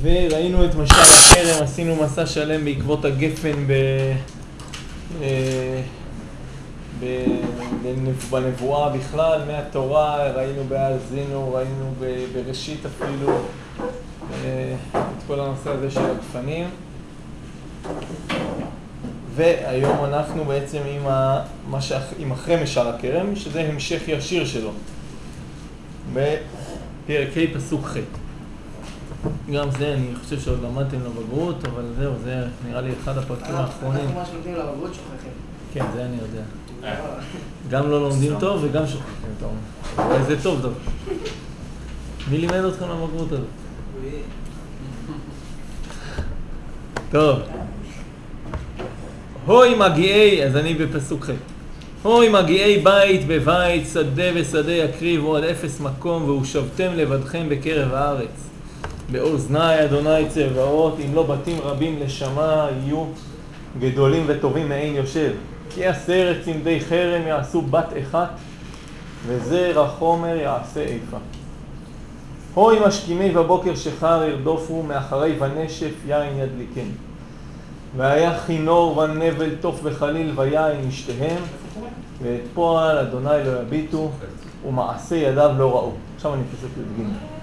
וראינו את משל הכרם, עשינו מסע שלם בעקבות הגפן בנבואה בכלל, מהתורה, ראינו בהאזינו, ראינו בראשית אפילו, את כל הנושא הזה של הגפנים. והיום אנחנו בעצם עם אחרי משל הכרם, שזה המשך ישיר שלו, בפרק ה' פסוק ח'. גם זה אני חושב שעוד למדתם לבגרות, אבל זהו, זה נראה לי אחד הפרקים האחרונים. אנחנו ממש לומדים לבגרות שוכחים. כן, זה אני יודע. גם לא לומדים טוב וגם שוכחים טוב. אבל זה טוב טוב. מי לימד אתכם לבגרות הזאת? טוב. הוי מגיעי, אז אני בפסוק ח'. הוי מגיעי בית בבית, שדה ושדה יקריבו עד אפס מקום, והושבתם לבדכם בקרב הארץ. באוזני אדוני צבאות, אם לא בתים רבים לשמה יהיו גדולים וטובים מעין יושב. כי 10 צמדי חרם יעשו בת אחת, וזרע חומר יעשה איפה. הוי משכימי בבוקר שחר ירדופו, מאחרי ונשף יין ידליקן. והיה חינור ונבל תוף וחליל ויין משתיהם, ואת פועל אדוני לא יביטו, ומעשה ידיו לא ראו. עכשיו אני פסוק י"ג.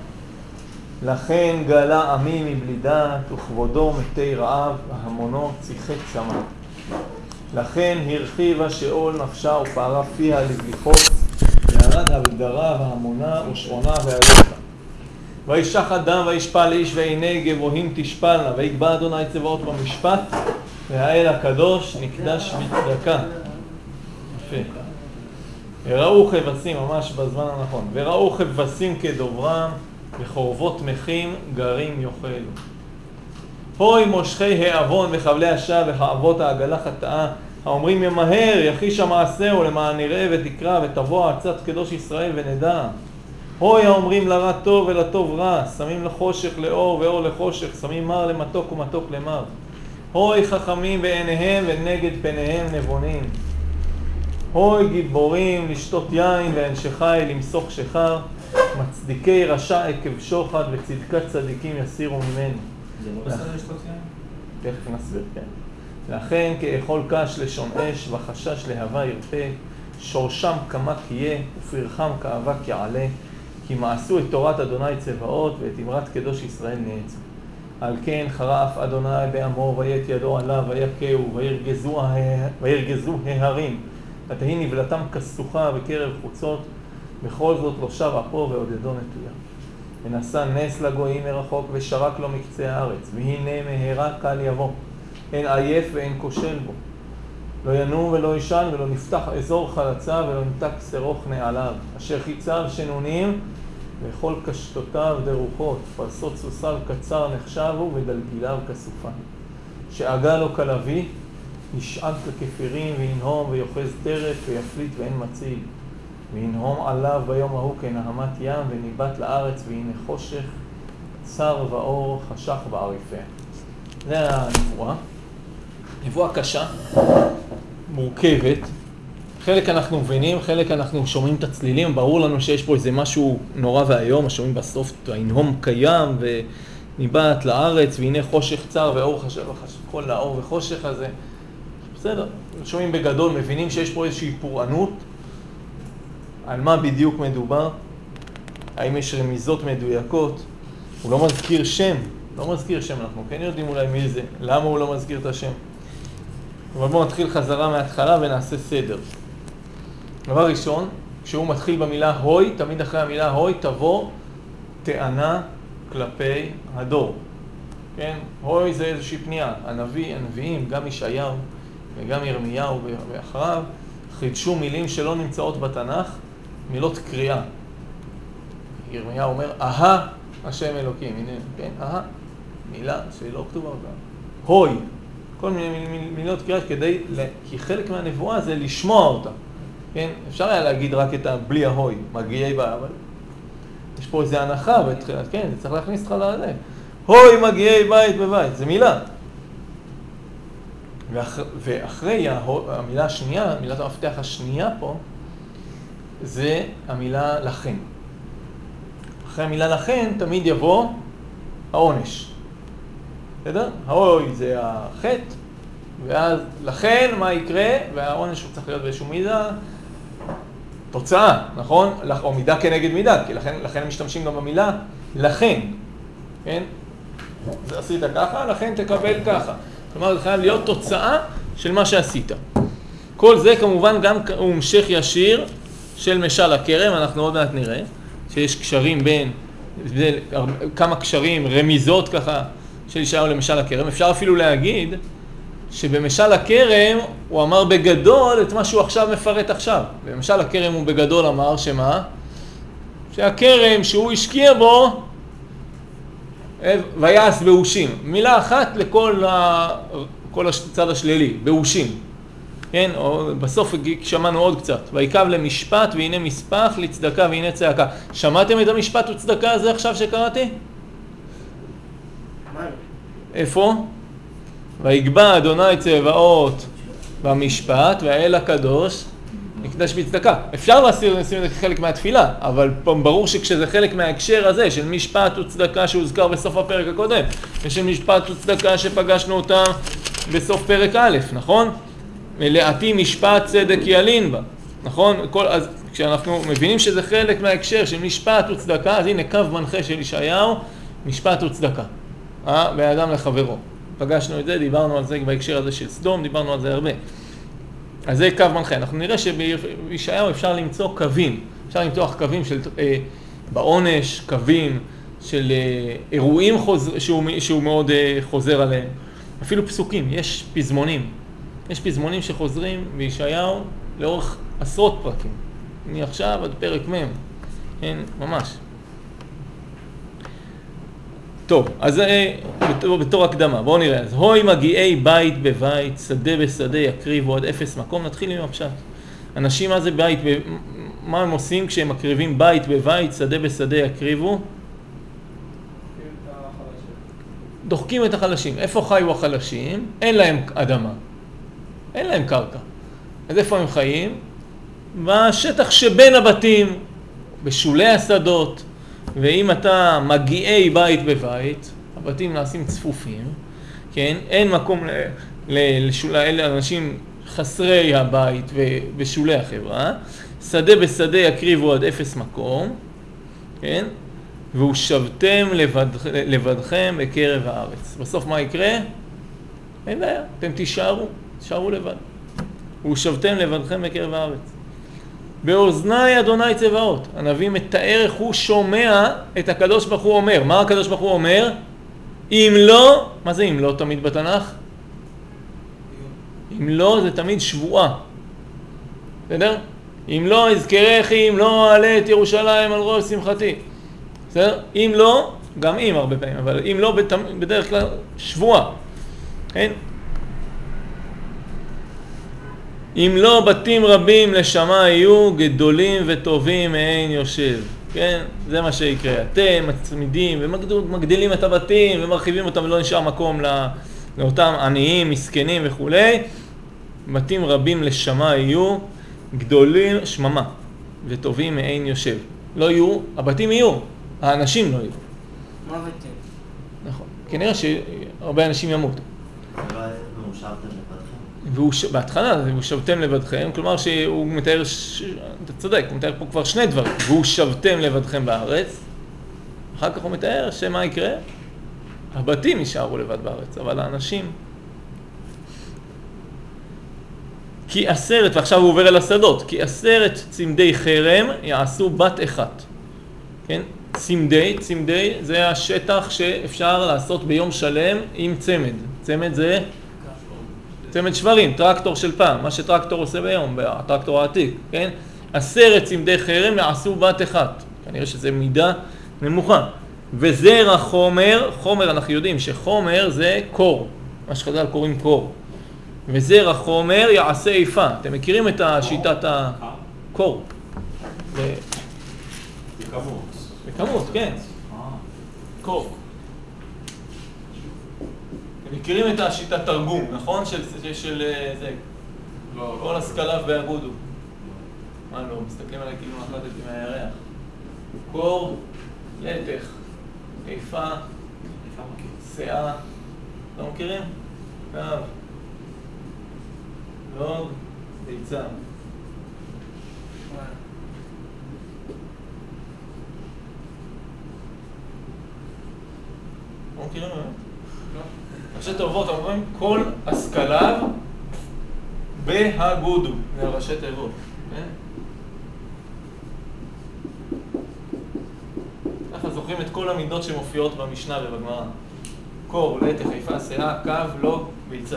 לכן גלה עמי מבלי דעת, וכבודו מתי רעב, והמונו ציחק צמא. לכן הרחיבה שאול נפשה ופערה פיה לבליחות, וירד הגדרה והמונה ושרונה והלוכה. וישח אדם וישפל איש ועיני גבוהים תשפלנה, ויקבע אדוני צבאות במשפט, והאל הקדוש נקדש בצדקה. יפה. וראו כבשים, ממש בזמן הנכון, וראו כבשים כדוברם, וחורבות מחים גרים יאכלו. הוי מושכי העוון וחבלי השב וחאבות העגלה חטאה, האומרים ימהר יחיש המעשהו למען נראה ותקרא ותבוא עצת קדוש ישראל ונדע. הוי האומרים לרע טוב ולטוב רע, שמים לחושך לאור ואור לחושך, שמים מר למתוק ומתוק למר. הוי חכמים בעיניהם ונגד פניהם נבונים. הוי גיבורים לשתות יין ואנשי חיל למסוך שחר, מצדיקי רשע עקב שוחד וצדקת צדיקים יסירו ממנו. זה לא בסדר לשתות יין? תכף נסביר, כן. לכן כאכול קש לשון אש וחשש להבה ירפה, שורשם כמה יהיה ופרחם כאבק יעלה, כי מעשו את תורת אדוני צבאות ואת אמרת קדוש ישראל נעצו. על כן חרף אדוני בעמו ויית ידו עליו ויקהו וירגזו ההרים, ותהי נבלתם כסוכה בקרב חוצות, בכל זאת לא שב אפו ועודדו נטויה. ונשא נס לגויים מרחוק ושרק לו מקצה הארץ, והנה מהרה קל יבוא, אין עייף ואין כושל בו. לא ינום ולא ישן ולא נפתח אזור חלצה ולא נתק שרוך נעליו, אשר חיציו שנונים וכל קשתותיו דרוכות, פרסות סוסיו קצר נחשבו ודלגיליו כסופה. שעגה לו כלבי, ישעק לכפירים וינהום ויוחז טרף ויפליט ואין מציל. וינהום עליו ביום ההוא כנהמת ים וניבט לארץ והנה חושך, צר ואור חשך בעריפיה. זה הנבואה. נבואה קשה, מורכבת. חלק אנחנו מבינים, חלק אנחנו שומעים את הצלילים, ברור לנו שיש פה איזה משהו נורא והיום, שומעים בסוף הינהום קיים וניבט לארץ והנה חושך צר ואור חשך, כל האור וחושך הזה. בסדר, שומעים בגדול, מבינים שיש פה איזושהי פורענות. על מה בדיוק מדובר? האם יש רמיזות מדויקות? הוא לא מזכיר שם, אנחנו כן יודעים אולי מי זה, למה הוא לא מזכיר את השם. אבל בואו נתחיל חזרה מההתחלה ונעשה סדר. דבר ראשון, כשהוא מתחיל במילה הוי, תמיד אחרי המילה הוי תבוא טענה כלפי הדור. כן? הוי זה איזושהי פנייה. הנביאים, גם ישעיהו וגם ירמיהו ואחריו, חידשו מילים שלא נמצאות בתנ"ך, מילות קריאה. ירמיהו אומר, אהה השם אלוקים, הנה, כן, אהה, מילה שלא כתובה אותה. הוי, כל מיני מילות קריאה כי חלק מהנבואה זה לשמוע אותה. כן, אפשר היה להגיד רק את בלי ההוי, מגיעי בה, אבל יש פה איזו הנחה בתחילת, כן, זה צריך להכניס לך לזה. הוי מגיעי בית בבית, זה מילה. ואחרי המילה השנייה, מילת המפתח השנייה פה, זה המילה לכן. אחרי המילה לכן תמיד יבוא העונש. בסדר? האוי זה החטא, ואז לכן מה יקרה? והעונש הוא צריך להיות באיזשהו מידה, תוצאה, נכון? או מידה כנגד מידה, כי לכן משתמשים גם במילה לכן, כן? אז עשית ככה, לכן תקבל ככה. כלומר, זה חייב להיות תוצאה של מה שעשית. כל זה כמובן גם הוא המשך ישיר של משל הכרם, אנחנו עוד מעט נראה, שיש קשרים בין, כמה קשרים, רמיזות ככה, של ישעיהו למשל הכרם. אפשר אפילו להגיד שבמשל הכרם הוא אמר בגדול את מה שהוא עכשיו מפרט עכשיו. במשל הכרם הוא בגדול אמר שמה? שהכרם שהוא השקיע בו ויעש באושים. מילה אחת לכל כל הצד השלילי, באושים. כן? או בסוף שמענו עוד קצת. ויקב למשפט והנה מספח, לצדקה והנה צעקה. שמעתם את המשפט וצדקה הזה עכשיו שקראתי? איפה? ויגבה אדוני צבאות במשפט והאל הקדוש יקדש בצדקה. אפשר לשים את זה כחלק מהתפילה, אבל ברור שכשזה חלק מההקשר הזה של משפט וצדקה שהוזכר בסוף הפרק הקודם, ושל משפט וצדקה שפגשנו אותם בסוף פרק א', נכון? מלאתי משפט צדק ילין בה, נכון? אז כשאנחנו מבינים שזה חלק מההקשר של משפט וצדקה, אז הנה קו מנחה של ישעיהו, משפט וצדקה. באדם לחברו. פגשנו את זה, דיברנו על זה בהקשר הזה של סדום, דיברנו על זה הרבה. אז זה קו מנחה. אנחנו נראה שבישעיהו אפשר למצוא קווים. אפשר למצוא קווים של בעונש, קווים של אירועים שהוא מאוד חוזר עליהם. אפילו פסוקים, יש פזמונים. יש פזמונים שחוזרים בישעיהו לאורך עשרות פרקים. מעכשיו עד פרק מ'. כן, ממש. טוב, אז בתור הקדמה, בואו נראה. אז הוי מגיעי בית בבית, שדה בשדה יקריבו עד אפס מקום. נתחיל עם הפשט. אנשים, מה זה בית? מה הם עושים כשהם מקריבים בית בבית, שדה בשדה יקריבו? דוחקים את החלשים. איפה חיו החלשים? אין להם אדמה. אין להם קרקע. אז איפה הם חיים? בשטח שבין הבתים, בשולי השדות. ואם אתה מגיעי בית בבית, הבתים נעשים צפופים, כן? אין מקום לאנשים חסרי הבית ובשולי החברה. שדה בשדה יקריבו עד אפס מקום, כן? והוא שבתם לבדכם בקרב הארץ. בסוף מה יקרה? אין בעיה, אתם תישארו לבד. והוא שבתם לבדכם בקרב הארץ. באוזני אדוני צבאות. הנביא מתאר איך הוא שומע את הקדוש ברוך הוא אומר. מה הקדוש ברוך הוא אומר? אם לא, מה זה אם לא תמיד בתנ"ך? אם לא זה תמיד שבועה. בסדר? אם לא אזכרכי, אם לא אעלה את ירושלים על ראש שמחתי. בסדר? אם לא, גם אם הרבה פעמים, אבל אם לא בדרך כלל שבועה. כן? אם לא בתים רבים לשמה יהיו גדולים וטובים מעין יושב. כן? זה מה שיקרה. אתם מצמידים ומגדילים את הבתים ומרחיבים אותם ולא נשאר מקום לאותם עניים, מסכנים וכו'. בתים רבים לשמה יהיו גדולים, שממה, וטובים מעין יושב. לא יהיו, הבתים יהיו, האנשים לא יהיו. מה בתים? נכון. כנראה שהרבה אנשים ימותו. בהתחלה, הוא שבתם לבדכם, כלומר שהוא מתאר, אתה צודק, הוא מתאר פה כבר שני דברים, והוא שבתם לבדכם בארץ, אחר כך הוא מתאר שמה יקרה? הבתים יישארו לבד בארץ, אבל האנשים, כי 10, ועכשיו הוא עובר אל השדות, כי 10 צמדי חרם יעשו בת אחת, כן? צמדי זה השטח שאפשר לעשות ביום שלם עם צמד, צמד זה צמד שברים, טרקטור של פעם, מה שטרקטור עושה ביום, הטרקטור העתיק, כן? 10 צמדי חרם יעשו בת אחת. כנראה שזה מידה נמוכה. וזרע חומר, חומר אנחנו יודעים שחומר זה קור, מה שחז"ל קוראים קור. וזרע חומר יעשה איפה. אתם מכירים את שיטת הקור? בכמות, כן. קור. מכירים את השיטת תרגום, נכון? של זה. כל השכליו באגודו. מה לא? מסתכלים עליי כאילו נחלטתי מהירח. קור, לתך, איפה, שאה, לא מכירים? קו, לוג, ביצה. לא מכירים? ראשי תיבות אומרים כל השכליו בהגודו. זה ראשי תיבות. ככה זוכרים את כל המידות שמופיעות במשנה ובגמרא. קור, לתך, חיפה, שיער, קו, לוג, ביצה.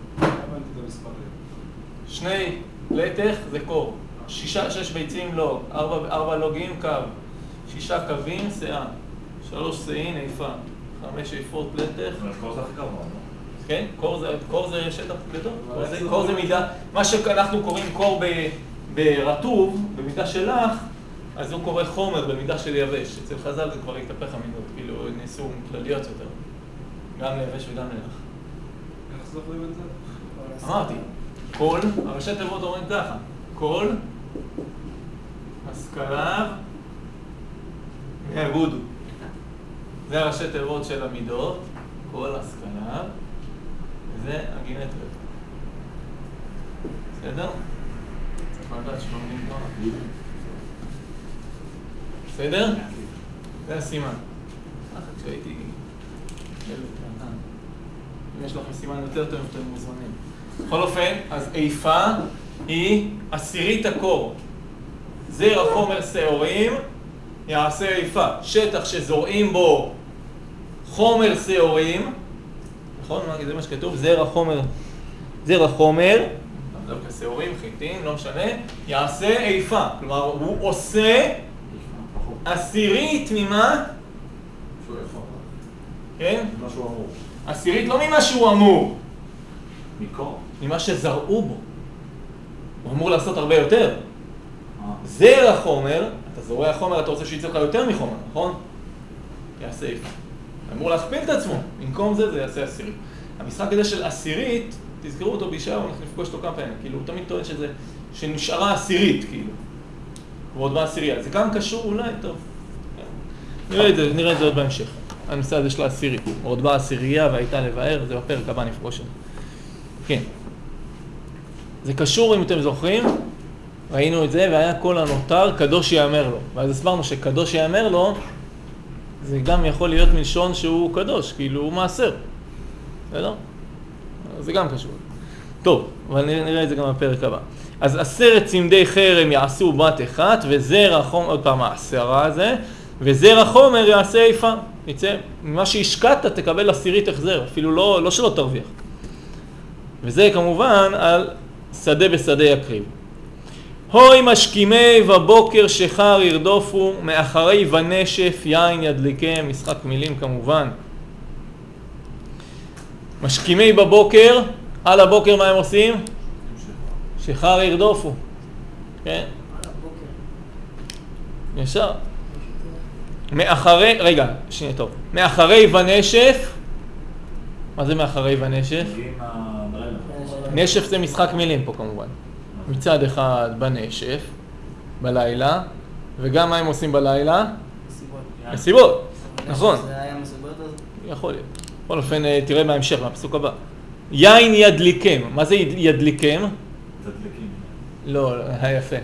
שני לתך זה קור. 6 ביצים לוג. 4 לוגים קו. 6 קווים שיער. 3 שיעין חיפה. 5 שאיפות לתך. קור זה הכי קרוב, לא? כן, קור זה שטח גדול. קור זה מידה. מה שאנחנו קוראים קור ברטוב, במידה של לח, אז הוא קורא חומר במידה של יבש. אצל חז"ל זה כבר התהפך המידות, כאילו נעשו כלליות יותר. גם ליבש וגם ללח. איך זוכרים את זה? אמרתי, כל, הראשי תיבות אומרים ככה, כל השכליו מהגודו. זה הראשי תיבות של המידות, כל השכליו, וזה הגימטריה. בסדר? צריך לדעת שלומדים תורה. בסדר? זה הסימן. כשהייתי ילד קטן. אם יש לכם סימן יותר טוב, אתם מוזמנים. בכל אופן, אז איפה היא עשירית הקור. זרע חומר שעורים יעשה איפה. שטח שזורעים בו חומר שעורים, נכון? זה מה שכתוב, זרע חומר, דווקא שעורים, חיטים, לא משנה, יעשה איפה. כלומר, הוא עושה עשירית ממה? שהוא איפה. כן? ממה שהוא אמור. עשירית לא ממה שהוא אמור. מקור? ממה שזרעו בו. הוא אמור לעשות הרבה יותר. זרע חומר, אתה זורע חומר, אתה רוצה שיצא לך יותר מחומר, נכון? יעשה איפה. אמור להכפיל את עצמו. במקום זה יעשה עשירית. המשחק הזה של עשירית, תזכרו אותו בישעיהו, אנחנו נפגוש אותו כמה פעמים. כאילו, הוא תמיד טוען שנשארה עשירית, כאילו. ועוד בעשירייה. זה גם קשור אולי, טוב. נראה את זה עוד בהמשך. הנושא הזה של העשירית. עוד בעשירייה והייתה לבאר, זה בפרק הבא נפגוש. כן. זה קשור, אם אתם זוכרים, ראינו את זה, והיה כל הנותר, קדוש יאמר לו. ואז הסברנו שקדוש יאמר לו, זה גם יכול להיות מלשון שהוא קדוש, כאילו הוא מעשר. בסדר? זה גם קשור. טוב, אבל נראה את זה גם בפרק הבא. אז 10 צמדי חרם יעשו בת אחת, וזרע חומר, עוד פעם העשרה הזה, וזרע חומר יעשה איפה. יצא, ממה שהשקעת תקבל עשירית החזר, אפילו לא שלא תרוויח. וזה כמובן על שדה בשדה יקריב. הוי משכימי בבוקר שחר ירדופו, מאחרי ונשף יין ידליקם, משחק מילים כמובן. משכימי בבוקר, על הבוקר מה הם עושים? שחר ירדופו. כן? ישר. מאחרי, רגע, שנייה טוב. מאחרי ונשף, מה זה מאחרי ונשף? נשף זה משחק מילים פה כמובן. מצד אחד בנשף, בלילה, וגם מה הם עושים בלילה? מסיבות. נכון. זה היה מסיבות אז? יכול להיות. בכל אופן, תראה בהמשך, מהפסוק הבא. יין ידליקם. מה זה ידליקם? תדלקים. לא, היה יפה.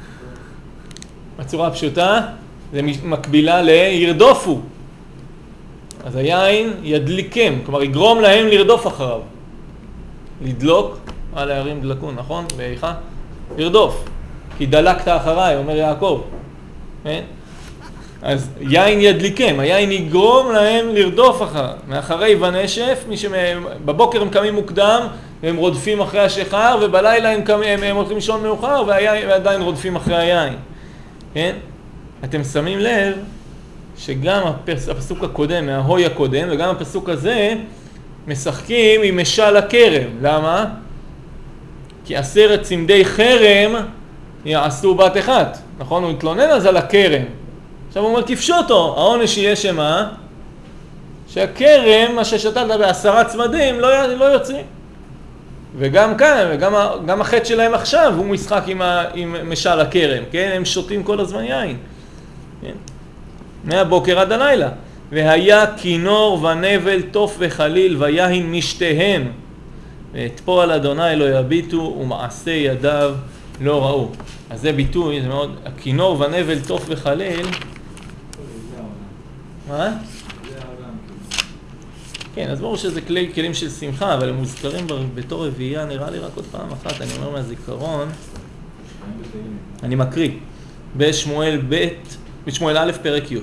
בצורה הפשוטה, זה מקבילה לירדופו. אז היין ידליקם, כלומר יגרום להם לרדוף אחריו. לדלוק, על הערים דלקון, נכון? ואיכה? לרדוף. כי דלקת אחריי, אומר יעקב. כן? אז יין ידליקם, היין יגרום להם לרדוף אחריו. מאחרי ונשף, בבוקר הם קמים מוקדם, והם רודפים אחרי השחר, ובלילה הם הולכים לישון מאוחר, ועדיין רודפים אחרי היין. כן? אתם שמים לב שגם הפסוק הקודם, מההוי הקודם, וגם הפסוק הזה, משחקים עם משל הכרם. למה? כי 10 צמדי חרם יעשו בת אחת. נכון? הוא התלונן אז על הכרם. עכשיו הוא אומר, תפשוטו. העונש יהיה שמה? שהכרם, מה ששתלת ב10 צמדים, לא יוצאים. וגם כאן, וגם החטא שלהם עכשיו, הוא משחק עם משל הכרם. כן? הם שותים כל הזמן יין. כן? מהבוקר עד הלילה. והיה כינור ונבל תוף וחליל ויין משתיהם. ואת פועל אדוני לא יביטו ומעשה ידיו לא ראו. אז זה ביטוי, זה מאוד, הכינור ונבל תוף וחליל. מה? זה העולם. כן, אז ברור שזה כלים של שמחה, אבל הם מוזכרים בתור רביעייה, נראה לי רק עוד פעם אחת, אני אומר מהזיכרון. אני מקריא, בשמואל א' פרק י'.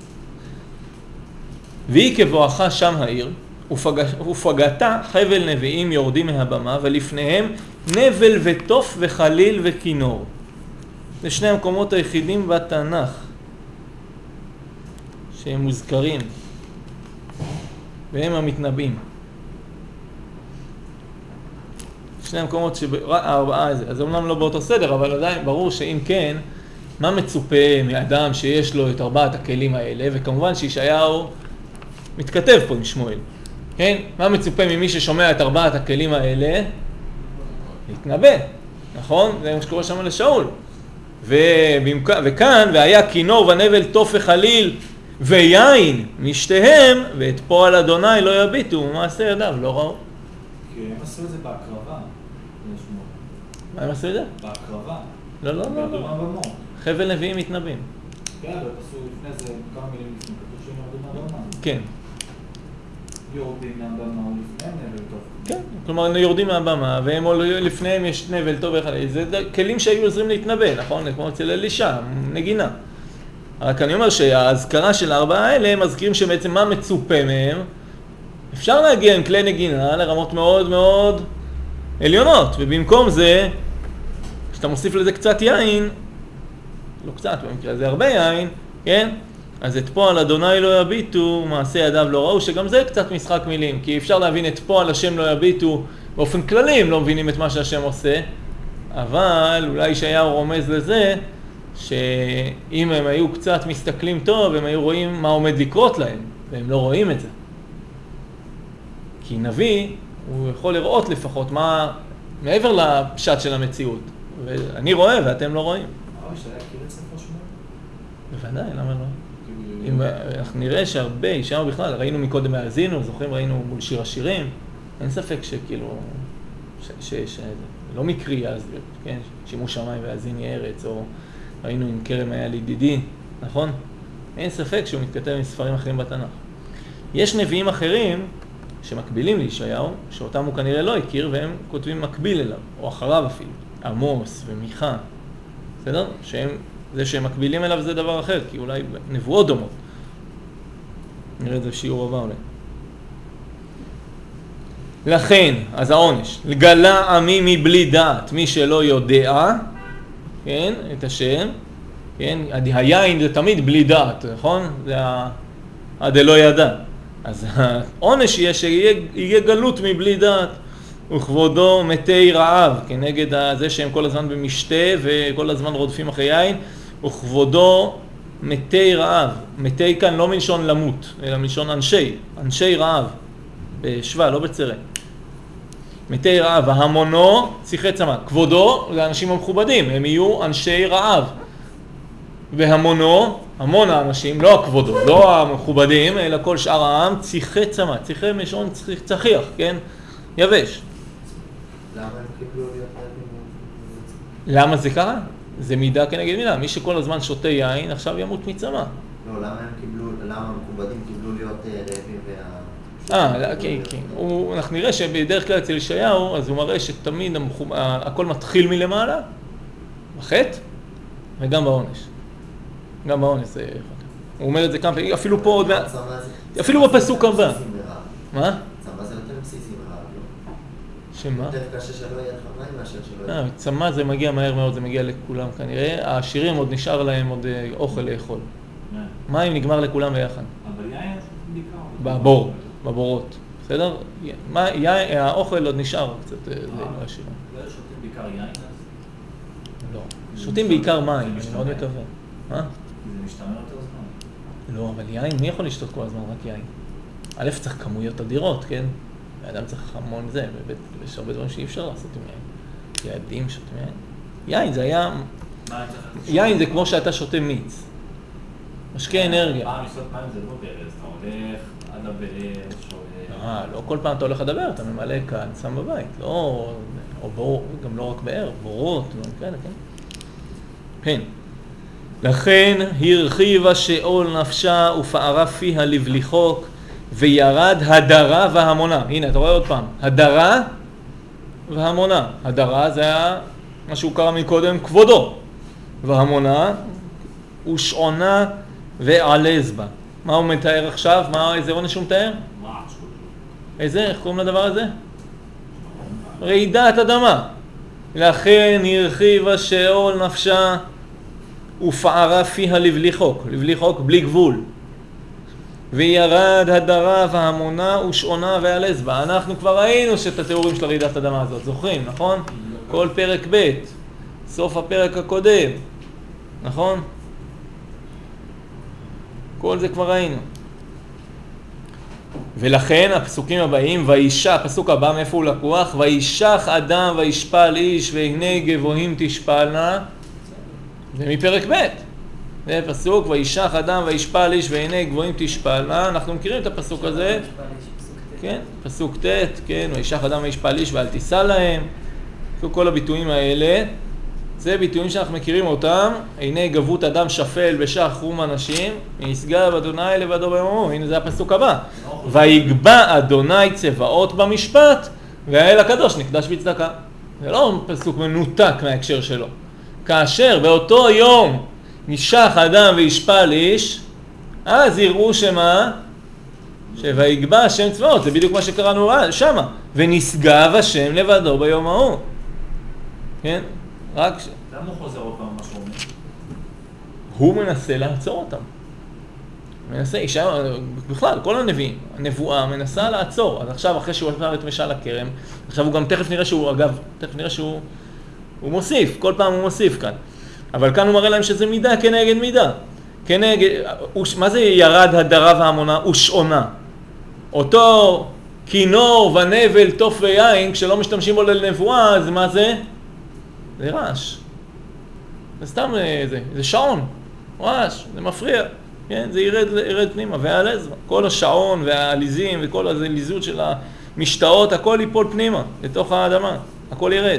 והיא כבואך שם העיר, ופגעתה חבל נביאים יורדים מהבמה, ולפניהם נבל ותוף וחליל וכינור. זה שני המקומות היחידים בתנ"ך שהם מוזכרים, והם המתנבאים. שני המקומות הארבעה, אז אומנם לא באותו סדר, אבל עדיין ברור שאם כן, מה מצופה מאדם שיש לו את ארבעת הכלים האלה, וכמובן שישעיהו מתכתב פה עם שמואל. כן? מה מצופה ממי ששומע את ארבעת הכלים האלה? להתנבא, נכון? זה מה שקורה שם לשאול. וכאן, והיה כינור ונבל תוף וחליל ויין משתיהם, ואת פועל אדוני לא יביטו, ומעשה ידיו לא ראו. כי הם עשו את זה בהקרבה. מה הם עשו את זה? בהקרבה. לא, לא, לא. ירדו מהבמה. חבל נביאים מתנבאים. כן, אבל עשו לפני זה כמה מילים לפני, כתוב שהם ירדו מהבמה. כן. יורדים מהבמה ולפניהם נבל טוב. כן, כלומר יורדים מהבמה, והם לפניהם יש נבל טוב וחליל. זה כלים שהיו עוזרים להתנבא, נכון? כמו אצל אלישע, נגינה. רק אני אומר שההזכרה של הארבעה האלה, הם מזכירים שבעצם מה מצופה מהם. אפשר להגיע עם כלי נגינה לרמות מאוד מאוד עליונות, ובמקום זה, כשאתה מוסיף לזה קצת יין, לא קצת, במקרה הזה הרבה יין, כן? אז את פועל אדוני לא יביטו, מעשה ידיו לא ראו, שגם זה קצת משחק מילים, כי אפשר להבין את פועל השם לא יביטו, באופן כללי הם לא מבינים את מה שהשם עושה, אבל אולי ישעיהו רומז לזה, שאם הם היו קצת מסתכלים טוב, הם היו רואים מה עומד לקרות להם, והם לא רואים את זה. כי נביא, הוא יכול לראות לפחות מה, מעבר לפשט של המציאות. ואני רואה ואתם לא רואים. שהיה מכיר את ספר שמואל? בוודאי, למה לא? אם אנחנו נראה שהרבה, ישעיהו בכלל, ראינו מקודם האזינו, זוכרים, ראינו מול שיר השירים, אין ספק שכאילו, לא מקרי אז, כן, שימו שמיים והאזיני ארץ, או ראינו עם כרם היה לידידי, נכון? אין ספק שהוא מתכתב עם ספרים אחרים בתנ"ך. יש נביאים אחרים שמקבילים לישעיהו, שאותם הוא כנראה לא הכיר, והם כותבים מקביל אליו, או אחריו אפילו, עמוס ומיכה, בסדר? זה שהם מקבילים אליו זה דבר אחר, כי אולי נבואות דומות. נראה את זה בשיעור הבא אולי. לכן, אז העונש, גלה עמי מבלי דעת, מי שלא יודע, כן, את השם, כן, היין זה תמיד בלי דעת, נכון? זה עד לא ידע. אז העונש יהיה שיהיה גלות מבלי דעת, וכבודו מתי רעב, כנגד זה שהם כל הזמן במשתה וכל הזמן רודפים אחרי יין, וכבודו מתי רעב. מתי כאן לא מלשון למות, אלא מלשון אנשי רעב, בשווה, לא בצרה. מתי רעב, והמונו שיחי צמא. כבודו לאנשים המכובדים, הם יהיו אנשי רעב. והמונו, המון האנשים, לא הכבודו, לא המכובדים, אלא כל שאר העם, שיחי צמא. שיחי מלשון צחיח, כן? יבש. למה הם קיבלו להיות למה זה קרה? זה מידה כנגד מידה. מי שכל הזמן שותה יין, עכשיו ימות מצמא. לא, למה הם קיבלו, למה המכובדים קיבלו להיות רעבים כן. אנחנו נראה שבדרך כלל אצל ישעיהו, אז הוא מראה שתמיד הכל מתחיל מלמעלה, בחטא, וגם בעונש. גם בעונש זה... הוא אומר את זה כמה פעמים, אפילו פה, אפילו בפסוק הבא. מה? צמא זה יותר בסיסי מרעב, לא? שמה? יותר קשה שלא יהיה לך מים מאשר שלא יהיה. צמא זה מגיע מהר מאוד, זה מגיע לכולם כנראה. העשירים עוד נשאר להם עוד אוכל לאכול. מים נגמר לכולם ביחד. אבל יין בעיקר. בבורות. בסדר? האוכל עוד נשאר קצת לעשירים. לא שותים בעיקר יין אז? לא. שותים בעיקר מים, אני מאוד מקווה. מה? זה משתמר יותר זמן. לא, אבל יין, מי יכול לשתות כל הזמן רק יין? א' צריך כמויות אדירות, כן? האדם צריך המון זה, ויש הרבה דברים שאי אפשר לעשות עם יין. ילדים שותים יין. יין זה היה... יין זה כמו שאתה שותה מיץ. משקה אנרגיה. פעם לשתות מים זה לא ברז, אתה הולך עד הבאר, שואל. לא כל פעם אתה הולך לדבר, אתה ממלא כאן, שם בבית, לא, או בור, גם לא רק באר, בורות, כאלה, כן. כן. לכן הרחיבה שאול נפשה ופערה פיה לבליחוק וירד הדרה והמונה. הנה, אתה רואה עוד פעם, הדרה והמונה. הדרה זה היה מה שהוא קרא מקודם, כבודו. והמונה הוא שעונה ועלז בה. מה הוא מתאר עכשיו? איזה עונש הוא מתאר? איזה? איך קוראים לדבר הזה? רעידת אדמה. לכן הרחיבה שאול נפשה ופערה פיה לבליחוק. לבליחוק בלי גבול. וירד הדרה והמונה ושעונה ועלז בה. אנחנו כבר ראינו שאת התיאורים של רעידת אדמה הזאת, זוכרים, נכון? כל פרק ב', סוף הפרק הקודם, נכון? כל זה כבר ראינו. ולכן הפסוקים הבאים, וישח, הפסוק הבא מאיפה הוא לקוח? וישח אדם וישפל איש והנה גבוהים תשפלנה. זה מפרק ב'. זה פסוק, וישח אדם וישפל איש והנה גבוהים תשפלנה. אנחנו מכירים את הפסוק הזה. כן, פסוק ט', כן, וישח אדם וישפל איש ואל תישא להם. כל הביטויים האלה, זה ביטויים שאנחנו מכירים אותם. הנה גבות אדם שפל בשח רום אנשים, וישגב אדוני לבדו ביומו. הנה זה הפסוק הבא. ויגבע אדוני צבאות במשפט, והאל הקדוש נקדש בצדקה. זה לא פסוק מנותק מההקשר שלו. כאשר באותו יום ישח אדם וישפל איש, אז יראו שמה? שויגבע השם צבאות. זה בדיוק מה שקראנו שמה. ונשגב השם לבדו ביום ההוא. כן? רק למה הוא חוזר עוד פעם מה שהוא אומר? הוא מנסה לעצור אותם. מנסה, בכלל, כל הנביאים, הנבואה מנסה לעצור. אז עכשיו, אחרי שהוא עבר את משל הכרם, עכשיו הוא גם תכף נראה שהוא, אגב, תכף נראה שהוא מוסיף, כל פעם הוא מוסיף כאן. אבל כאן הוא מראה להם שזה מידה כנגד מידה. כנגד, מה זה ירד הדרה והמונה? ושעונה. אותו כינור ונבל, תוף ויין, כשלא משתמשים בו לנבואה, אז מה זה? זה רעש. זה סתם זה שעון. רעש, זה מפריע. כן? זה ירד פנימה. והעלז, כל השעון והעליזים וכל הזליזות של המשתאות, הכל ייפול פנימה, לתוך האדמה. הכל ירד.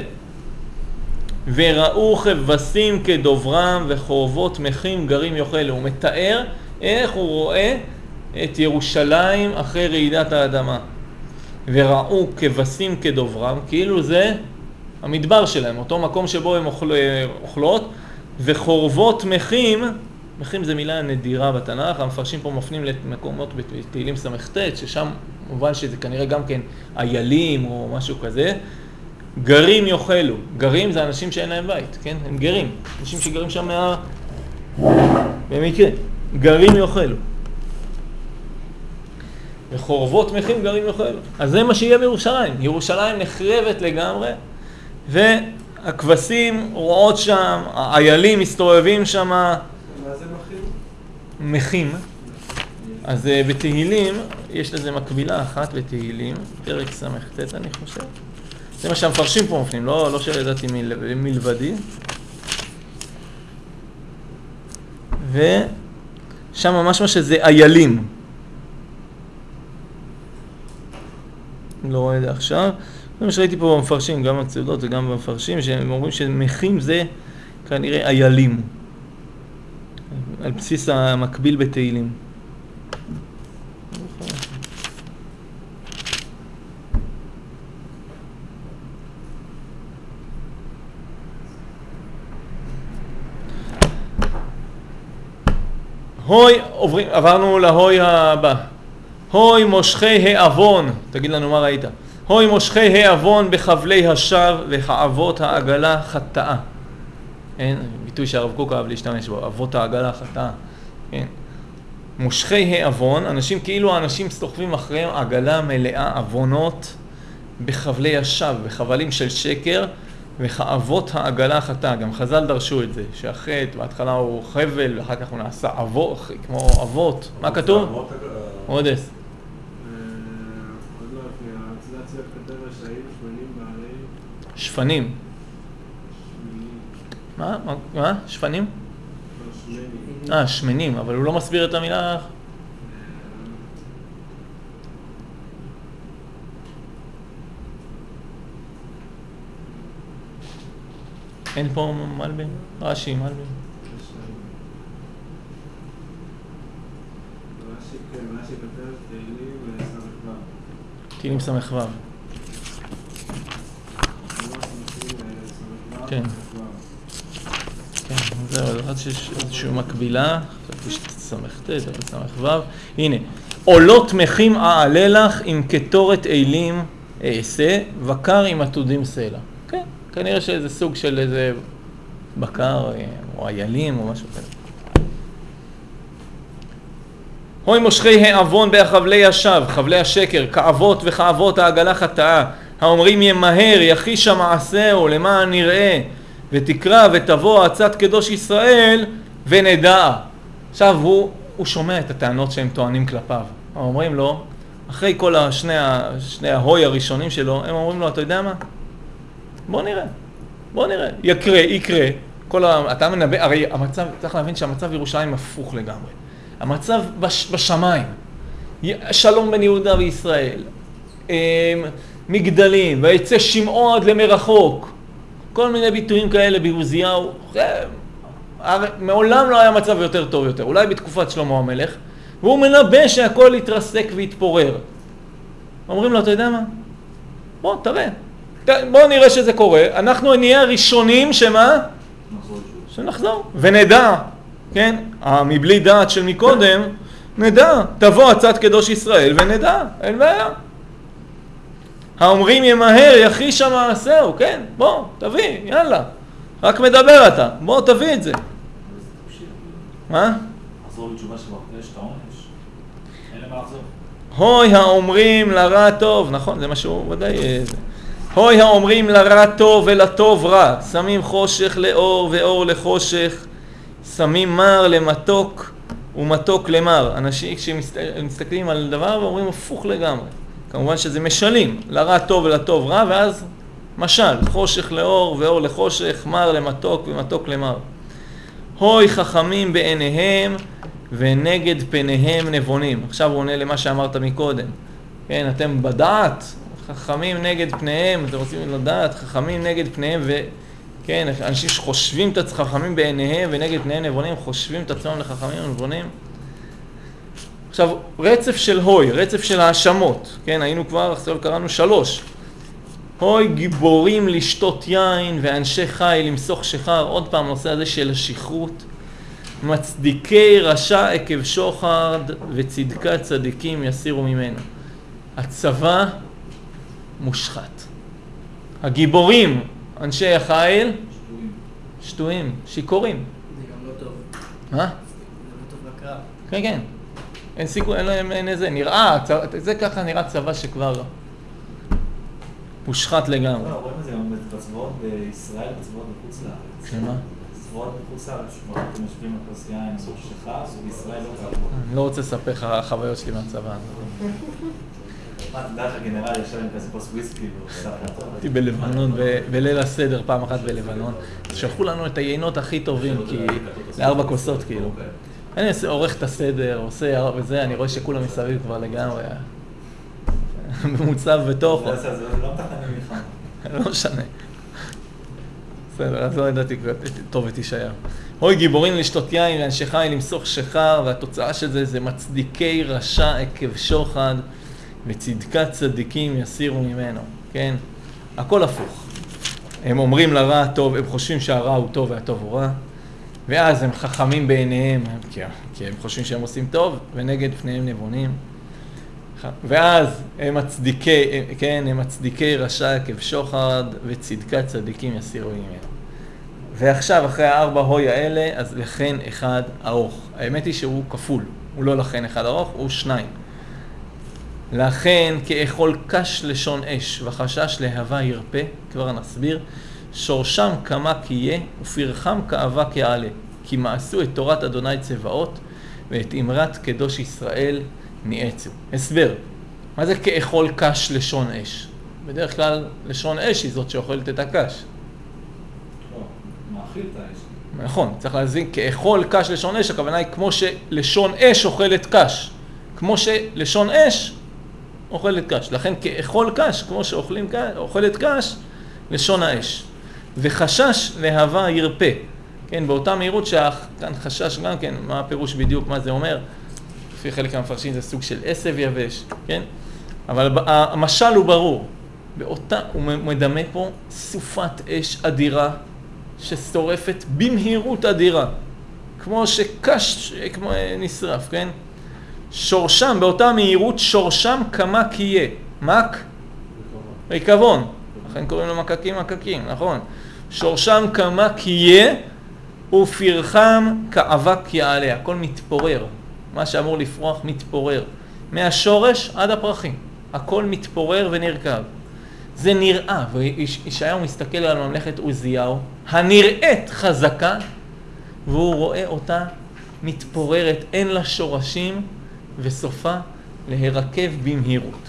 וראו כבשים כדוברם וחורבות מחים גרים יאכלו. הוא מתאר איך הוא רואה את ירושלים אחרי רעידת האדמה. וראו כבשים כדוברם, כאילו זה המדבר שלהם, אותו מקום שבו הם אוכלות, וחורבות מחים, מחים זה מילה נדירה בתנ"ך, המפרשים פה מפנים למקומות בתהילים ס"ט, ששם מובן שזה כנראה גם כן איילים או משהו כזה, גרים יאכלו. גרים זה אנשים שאין להם בית, כן? הם גרים, אנשים שגרים שם במקרה, גרים יאכלו. וחורבות מחים גרים יאכלו. אז זה מה שיהיה בירושלים. ירושלים נחרבת לגמרי, והכבשים רואות שם, האיילים מסתובבים שם. מה זה מחים? מחים. אז בתהילים, יש לזה מקבילה אחת בתהילים, פרק ס"ט אני חושב. זה מה שהמפרשים פה מפנים, לא שידעתי מלבדי. ושם ממש מה שזה איילים. לא רואה את זה עכשיו. זה מה שראיתי פה במפרשים, גם בצעודות וגם במפרשים, שהם אומרים שמחים זה כנראה איילים. על בסיס המקביל בתהילים. הוי, עברנו להוי הבא. הוי מושכי העוון, תגיד לנו מה ראית. הוי מושכי העוון בחבלי השב וחאבות העגלה חטאה. אין, ביטוי שהרב קוק אהב להשתמש בו, אבות העגלה חטאה. כן. מושכי העוון, אנשים כאילו האנשים סוחבים אחריהם עגלה מלאה עוונות בחבלי השב, בחבלים של שקר, וחאבות העגלה חטאה. גם חז"ל דרשו את זה, שהחטא בהתחלה הוא חבל ואחר כך הוא נעשה אבות, כמו אבות. מה כתוב? אודס. שפנים. מה? שפנים? שמנים, אבל הוא לא מסביר את המילה. אין פה מלבים? רש"י, מלבים. רש"י כותב תהילים וס"ו. תהילים ס"ו. כן. כן, זהו, עד שיש איזושהי מקבילה, חשבתי שס"ט, אבל ס"ו. הנה, עולות מחים אעלה לך עם כתורת אילים אעשה, וקר עם עתודים סלע. כן, כנראה שזה סוג של איזה בקר או איילים או משהו כזה. הוי מושכי העוון בחבלי השווא, חבלי השקר, כאבות וכאבות העגלה חטאה, האומרים ימהר, יחיש המעשהו, למען נראה, ותקרא ותבוא עצת קדוש ישראל ונדע. עכשיו הוא שומע את הטענות שהם טוענים כלפיו. הם אומרים לו, אחרי כל שני ההוי הראשונים שלו, הם אומרים לו, אתה יודע מה? בוא נראה. יקרה. אתה מנבא, הרי המצב, צריך להבין שהמצב בירושלים הפוך לגמרי. המצב בשמיים, שלום בין יהודה וישראל, מגדלים, ויצא שמעו עד למרחוק, כל מיני ביטויים כאלה בעוזיהו, מעולם לא היה מצב יותר טוב יותר, אולי בתקופת שלמה המלך, והוא מנבא שהכל יתרסק ויתפורר. אומרים לו, אתה יודע מה? בוא, תראה. בוא נראה שזה קורה, אנחנו נהיה הראשונים שנחזור, ונדע, כן? מבלי דעת של מקודם, נדע, תבוא עצת קדוש ישראל ונדע, אין בעיה. האומרים ימהר, יחיש המעשהו, כן? בוא, תביא, יאללה. רק מדבר אתה, בוא תביא את זה. מה? לחזור לתשובה שבחדש את העונש. אין למה לחזור. הוי האומרים לרע טוב, נכון, זה משהו ודאי. הוי האומרים לרע טוב ולטוב רע, שמים חושך לאור ואור לחושך, שמים מר למתוק ומתוק למר. אנשים שמסתכלים על דבר ואומרים הפוך לגמרי. כמובן שזה משלים, לרע טוב ולטוב רע, ואז משל, חושך לאור ואור לחושך, מר למתוק ומתוק למר. הוי חכמים בעיניהם ונגד פניהם נבונים. עכשיו הוא עונה למה שאמרת מקודם. כן, אתם בדעת, חכמים נגד פניהם, אתם רוצים לדעת, חכמים נגד פניהם, וכן, אנשים שחושבים את עצמם חכמים בעיניהם ונגד פניהם נבונים, חושבים את עצמם לחכמים ונבונים. עכשיו, רצף של הוי, רצף של האשמות, כן, היינו כבר, עכשיו קראנו 3. הוי גיבורים לשתות יין ואנשי חי למסוך שחר, עוד פעם נושא הזה של השכרות. מצדיקי רשע עקב שוחד וצדקת צדיקים יסירו ממנו. הצבא מושחת. הגיבורים, אנשי החיל, שטויים, שיכורים. זה גם לא טוב. מה? זה לא טוב לקרב. כן, כן. אין סיכוי, אין איזה, נראה, זה ככה נראה צבא שכבר מושחת לגמרי. לא, רואים את זה גם בצבאות בישראל, בצבאות בחוץ לארץ. שמה? צבאות בחוץ לארץ, אתם יושבים על כוס יין, סוף שחר, ובישראל לא קרה. אני לא רוצה לספר לך החוויות שלי מהצבא. מה, אתה יודע שהגנרל יושב עם כזה כוס וויסקי והוא עושה טוב? הייתי בלבנון, בליל הסדר, פעם אחת בלבנון. שלחו לנו את היינות הכי טובים, כי 4 כוסות כאילו. אני עורך את הסדר, עושה וזה, אני רואה שכולם מסביב כבר לגמרי. ממוצב בתוכו. זה לא מתכנן מלחמה. לא משנה. בסדר, אז לא ידעתי טוב את ישעיהו. הוי גיבורים לשתות יין ואנשי חי למסוך שחר, והתוצאה של זה מצדיקי רשע עקב שוחד, וצדקת צדיקים יסירו ממנו. כן? הכל הפוך. הם אומרים לרע טוב, הם חושבים שהרע הוא טוב והטוב הוא רע, ואז הם חכמים בעיניהם, כי הם חושבים שהם עושים טוב, ונגד פניהם נבונים. ואז הם מצדיקי רשע עקב שוחד, וצדקת צדיקים יסירו ממנו. ועכשיו, אחרי 4 הוי האלה, אז לכן אחד ארוך. האמת היא שהוא כפול, הוא לא לכן אחד ארוך, הוא 2. לכן כאכול קש לשון אש, וחשש להבה ירפה, כבר נסביר, שורשם כמה יהיה, ופרחם כאבק יעלה, כי מעשו את תורת אדוני צבאות, ואת אמרת קדוש ישראל ניאצו. הסבר, מה זה כאכול קש לשון אש? בדרך כלל לשון אש היא זאת שאוכלת את הקש. לא, מאכיל את האש. נכון, צריך להזין, כאכול קש לשון אש, הכוונה היא כמו שלשון אש אוכלת קש. כמו שלשון אש אוכלת קש. לכן כאכול קש, כמו שאוכלת קש, לשון האש. וחשש להבה ירפה. כן, באותה מהירות כאן חשש גם כן, מה הפירוש בדיוק, מה זה אומר? לפי חלק מהמפרשים זה סוג של עשב יבש, כן? אבל המשל הוא ברור. הוא מדמה פה סופת אש אדירה ששורפת במהירות אדירה. כמו שקש כמו נשרף, כן? שורשם, באותה מהירות, שורשם כמה קיה. מק? ריקבון. לכן קוראים לו מקקים, נכון? שורשם כמה קיה ופרחם כאבק יעלה. הכל מתפורר. מה שאמור לפרוח מתפורר. מהשורש עד הפרחים. הכל מתפורר ונרכב. זה נראה, וישעיהו מסתכל על ממלכת עוזיהו, הנראית חזקה, והוא רואה אותה מתפוררת, אין לה שורשים, וסופה להירקב במהירות.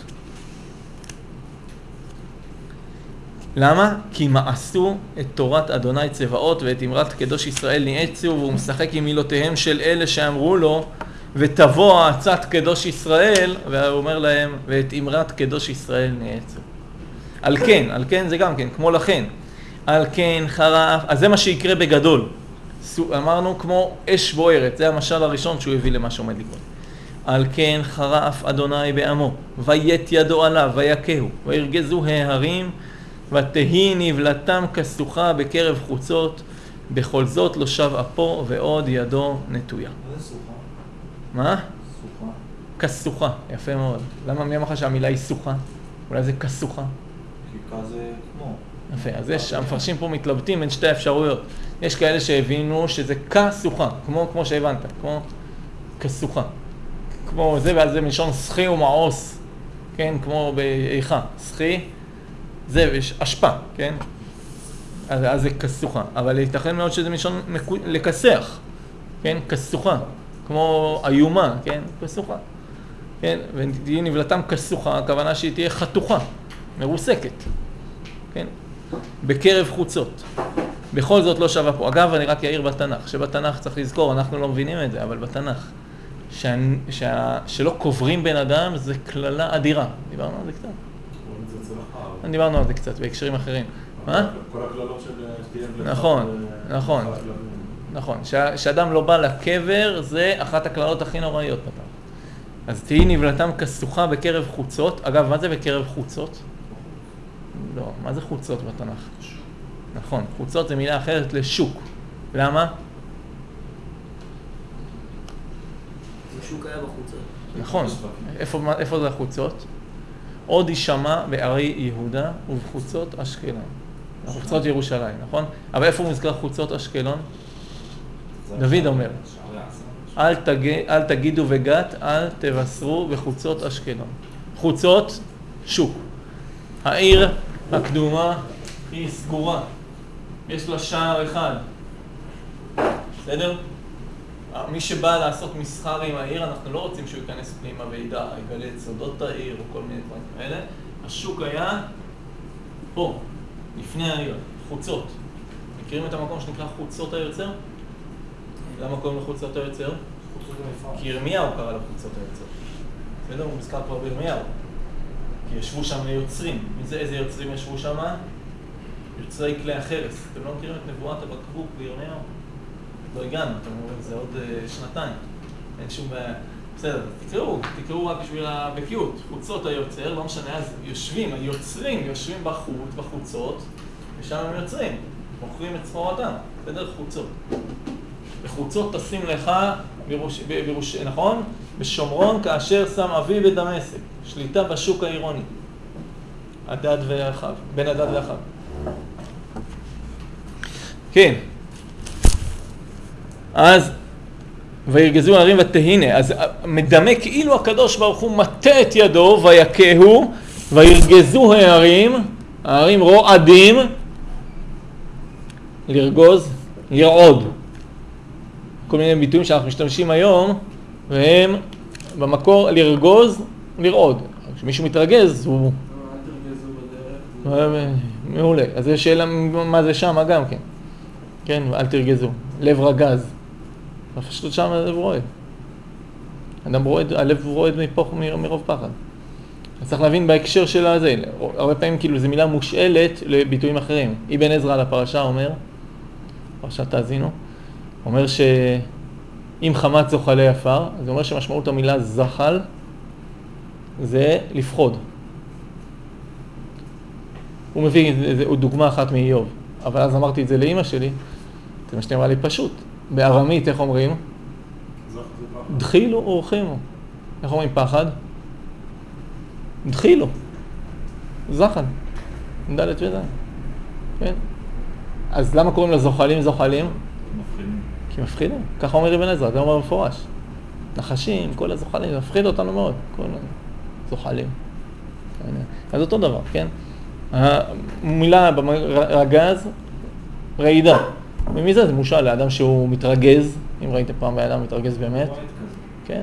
למה? כי מאסו את תורת אדוני צבאות ואת אמרת קדוש ישראל ניאצו, והוא משחק עם מילותיהם של אלה שאמרו לו, ותבוא עצת קדוש ישראל, והוא אומר להם, ואת אמרת קדוש ישראל ניאצו. על כן זה גם כן, כמו לכן. על כן חרף, אז זה מה שיקרה בגדול. אמרנו כמו אש בוערת, זה המשל הראשון שהוא הביא למה שעומד לקרות. על כן חרף אדוני בעמו, ויית ידו עליו, ויכהו, וירגזו ההרים, ותהי נבלתם כסוחה בקרב חוצות, בכל זאת לא שב אפו ועוד ידו נטויה. מה זה סוחה? מה? סוחה. כסוחה, יפה מאוד. למה מי אמר לך שהמילה היא סוחה? אולי זה כסוחה. כי כזה כמו. יפה, אז יש, המפרשים פה מתלבטים בין שתי אפשרויות. יש כאלה שהבינו שזה כסוחה, כמו שהבנת, כמו כסוחה. כמו זה, ואז זה מלשון שחי ומעוס, כן, כמו באיכה, שחי, זה אשפה, כן? אז זה כסוחה, אבל ייתכן מאוד שזה מלשון לכסח, כן, כסוחה, כמו איומה, כן, כסוחה, כן, ותהיה נבלתם כסוחה, הכוונה שהיא תהיה חתוכה, מרוסקת, כן, בקרב חוצות. בכל זאת לא שווה פה. אגב, אני רק אעיר בתנ"ך, שבתנ"ך צריך לזכור, אנחנו לא מבינים את זה, אבל בתנ"ך, שלא קוברים בן אדם זה כללה אדירה. דיברנו על זה קצת? דיברנו על זה קצת בהקשרים אחרים. מה? כל הכללות של שתהיה נכון. נכון. שאדם לא בא לקבר זה אחת הכללות הכי נוראיות בתנ"ך. אז תהי נבלתם כסוחה בקרב חוצות. אגב, מה זה בקרב חוצות? לא, מה זה חוצות בתנ"ך? נכון, חוצות זה מילה אחרת לשוק. למה? שוק היה בחוצות. נכון. איפה זה החוצות? עוד יישמע בערי יהודה ובחוצות אשקלון. חוצות ירושלים, נכון? אבל איפה מוזכר חוצות אשקלון? דוד אומר, אל תגידו בגת, אל תבשרו בחוצות אשקלון. חוצות, שוק. העיר הקדומה היא סגורה. יש לה שער אחד. בסדר? מי שבא לעשות מסחר עם העיר, אנחנו לא רוצים שהוא ייכנס פנימה וידע, יגלה את סודות העיר או כל מיני דברים כאלה. השוק היה פה, לפני העיר, חוצות. מכירים את המקום שנקרא חוצות היוצר? למה קוראים לחוצות היוצר? כי ירמיהו קרא לחוצות היוצר. בסדר? הוא מזכר כבר בירמיהו. כי ישבו שם יוצרים. איזה יוצרים ישבו שם? יוצרי כלי החרס. אתם לא מכירים את נבואת הבקבוק בירמיהו? לא הגענו, אתם אומרים, זה עוד שנתיים. אין שום בעיה. בסדר, תקראו רק בשביל הבקיאות. חוצות היוצר, לא משנה, אז היוצרים יושבים בחוצות, ושם הם יוצרים. מוכרים את סחורתם. בסדר? חוצות. בחוצות תשים לך, נכון? בשומרון כאשר שם אבי בדמשק. שליטה בשוק העירוני. הדד ואחיו, בין הדד ואחיו. כן. אז, וירגזו ההרים ותהינה. אז מדמה כאילו הקדוש ברוך הוא מטה את ידו ויכהו, וירגזו ההרים רועדים, לרגוז, לרעוד. כל מיני ביטויים שאנחנו משתמשים היום, והם במקור לרגוז, לרעוד. כשמישהו מתרגז, הוא... אל תרגזו בדרך. מעולה. אז יש שאלה מה זה שם גם כן. כן, אל תרגזו. לב רגז. פשוט שם הלב רועד. אדם רועד, הלב רועד מרוב פחד. אז צריך להבין בהקשר של הזה, הרבה פעמים כאילו זו מילה מושאלת לביטויים אחרים. אבן עזרא על הפרשה אומר, פרשת תאזינו, אומר שאם חמת זוחלי עפר, זה אומר שמשמעות המילה זחל זה לפחוד. הוא מביא דוגמה אחת מאיוב, אבל אז אמרתי את זה לאמא שלי, זה מה שנאמר לי פשוט. בארמית, איך אומרים? דחילו ורחימו. איך אומרים פחד? דחילו. זחל. דלת וזין. כן? אז למה קוראים לזוחלים זוחלים? מפחידים. כי מפחידים. ככה אומר אבן עזרא, זה אומר מפורש. נחשים, כל הזוחלים, זה מפחיד אותנו מאוד. כל הזוחלים. אז אותו דבר, כן? המילה רגז, רעידה. ומזה זה מושל לאדם שהוא מתרגז, אם ראיתם פעם באדם מתרגז באמת. כן.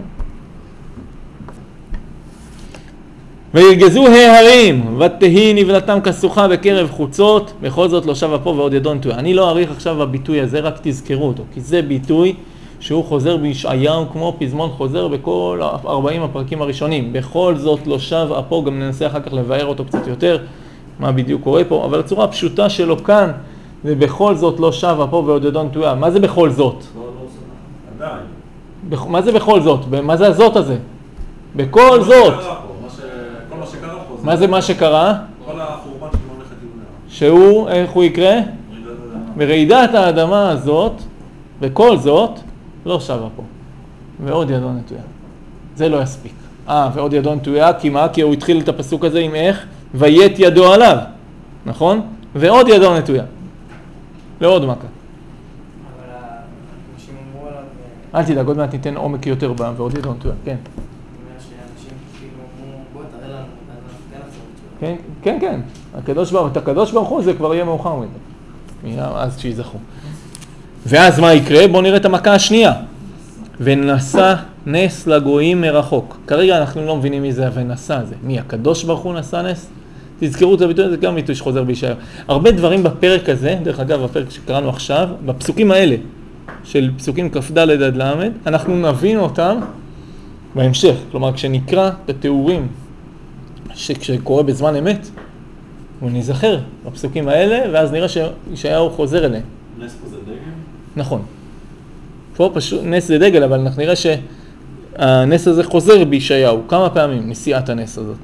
וירגזו ההרים, ותהי נבלתם כסוכה בקרב חוצות, בכל זאת לא שב פה ועוד ידו נטויה. אני לא אעריך עכשיו בביטוי הזה, רק תזכרו אותו, כי זה ביטוי שהוא חוזר בישעיהו כמו פזמון חוזר בכל 40 הפרקים הראשונים. בכל זאת לא שב פה, גם ננסה אחר כך לבאר אותו קצת יותר, מה בדיוק קורה פה, אבל הצורה הפשוטה שלו כאן, זה בכל זאת לא שב פה ועוד ידו נטויה. מה זה בכל זאת? עדיין. מה זה בכל זאת? מה זה הזאת הזה? בכל זאת. כל מה שקרה פה. מה זה מה שקרה? כל החורבן של ממלכת יהודה. שהוא, איך הוא יקרה? ברעידת האדמה הזאת, בכל זאת, לא שבה פה. ועוד ידו נטויה. זה לא יספיק. ועוד ידו נטויה, כי מה? כי הוא התחיל את הפסוק הזה עם איך? ויית ידו עליו. נכון? ועוד ידו נטויה. לעוד מכה. אבל אנשים אמרו עליו... אל תדאג, עוד מעט ניתן עומק יותר בה, ועוד ידו נטויה. כן. אומר שאנשים כאילו אמרו, בוא תראה לנו, אז כן לחזור את כן. את הקדוש ברוך הוא זה כבר יהיה מאוחר מדי. אז שיזכו. ואז מה יקרה? בואו נראה את המכה השנייה. ונשא נס לגויים מרחוק. כרגע אנחנו לא מבינים מי זה ונשא זה. מי? הקדוש ברוך הוא נשא נס? תזכרו את הביטוי, זה גם ביטוי שחוזר בישעיהו. הרבה דברים בפרק הזה, דרך אגב, בפרק שקראנו עכשיו, בפסוקים האלה, של פסוקים כ"ד עד ל', אנחנו נבין אותם בהמשך. כלומר, כשנקרא את התיאורים שקורה בזמן אמת, הוא נזכר בפסוקים האלה, ואז נראה שישעיהו חוזר אליהם. נס פה זה דגל? נכון. פה פשוט נס זה דגל, אבל אנחנו נראה שהנס הזה חוזר בישעיהו כמה פעמים, נשיאת הנס הזאת.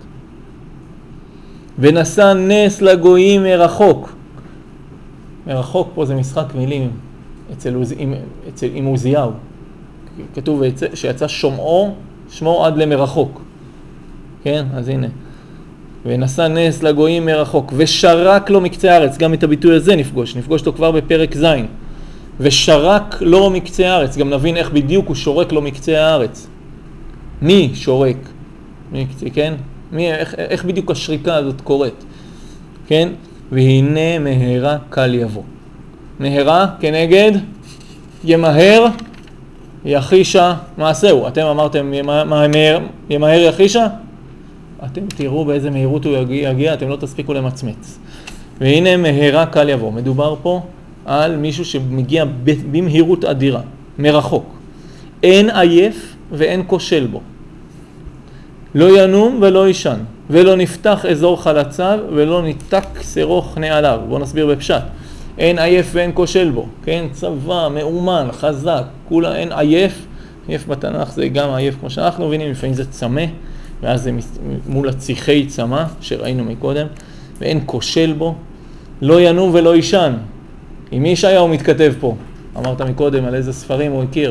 ונשא נס לגויים מרחוק. מרחוק פה זה משחק מילים עם עוזיהו. כתוב שיצא שמו עד למרחוק. כן, אז הנה. ונשא נס לגויים מרחוק, ושרק לו מקצה הארץ. גם את הביטוי הזה נפגוש אותו כבר בפרק ז'. ושרק לו מקצה הארץ. גם נבין איך בדיוק הוא שורק לו מקצה הארץ. מי שורק? כן? איך בדיוק השריקה הזאת קורית? כן? והנה מהרה קל יבוא. מהרה כנגד ימהר יחישה מעשהו. אתם אמרתם ימהר יחישה? אתם תראו באיזה מהירות הוא יגיע, אתם לא תספיקו למצמץ. והנה מהרה קל יבוא. מדובר פה על מישהו שמגיע במהירות אדירה, מרחוק. אין עייף ואין כושל בו. לא ינום ולא ישן, ולא נפתח אזור חלציו, ולא ניתק שרוך נעליו. בואו נסביר בפשט. אין עייף ואין כושל בו, כן? צבא, מאומן, חזק, כולה אין עייף. עייף בתנ"ך זה גם עייף כמו שאנחנו מבינים, לפעמים זה צמא, ואז זה מול הציחי צמא שראינו מקודם, ואין כושל בו. לא ינום ולא ישן. עם מי ישעיהו מתכתב פה? אמרת מקודם על איזה ספרים הוא הכיר.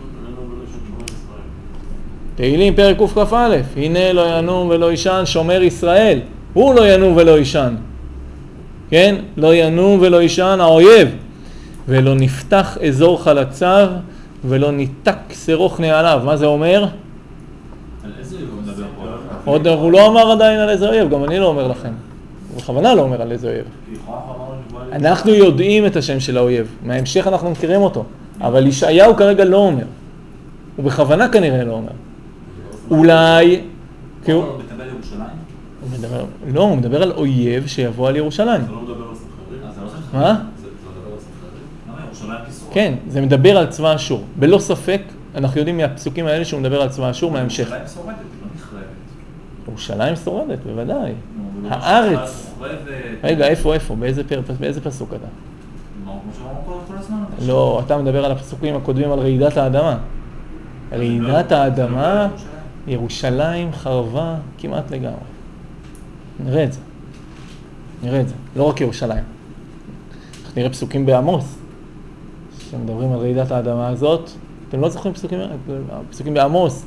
תהילים פרק קכ"א, הנה לא ינום ולא ישן שומר ישראל, הוא לא ינום ולא ישן, כן? לא ינום ולא ישן האויב, ולא נפתח אזור חלציו, ולא ניתק שרוך נעליו. מה זה אומר? על איזה אויב הוא מדבר פה? עוד הוא לא אמר עדיין על איזה אויב, גם אני לא אומר לכם. הוא בכוונה לא אומר על איזה אויב. אנחנו יודעים את השם של האויב, מההמשך אנחנו מכירים אותו, אבל ישעיהו כרגע לא אומר. הוא בכוונה כנראה לא אומר. אולי... הוא מדבר על ירושלים? לא, הוא מדבר על אויב שיבוא על ירושלים. זה לא מדבר על סנחריב? מה? זה מדבר על סנחריב? למה ירושלים כיסרו? כן, זה מדבר על צבא אשור. בלא ספק, אנחנו יודעים מהפסוקים האלה שהוא מדבר על צבא אשור מההמשך. ירושלים שורדת, לא נחרבת. ירושלים שורדת, בוודאי. הארץ. רגע, איפה? באיזה פסוק אתה? כמו שאמרנו כל הזמן. לא, אתה מדבר על הפסוקים הקודמים על רעידת האדמה. רעידת האדמה, ירושלים חרבה כמעט לגמרי. נראה את זה. לא רק ירושלים. אנחנו נראה פסוקים בעמוס, שמדברים על רעידת האדמה הזאת. אתם לא זוכרים פסוקים בעמוס?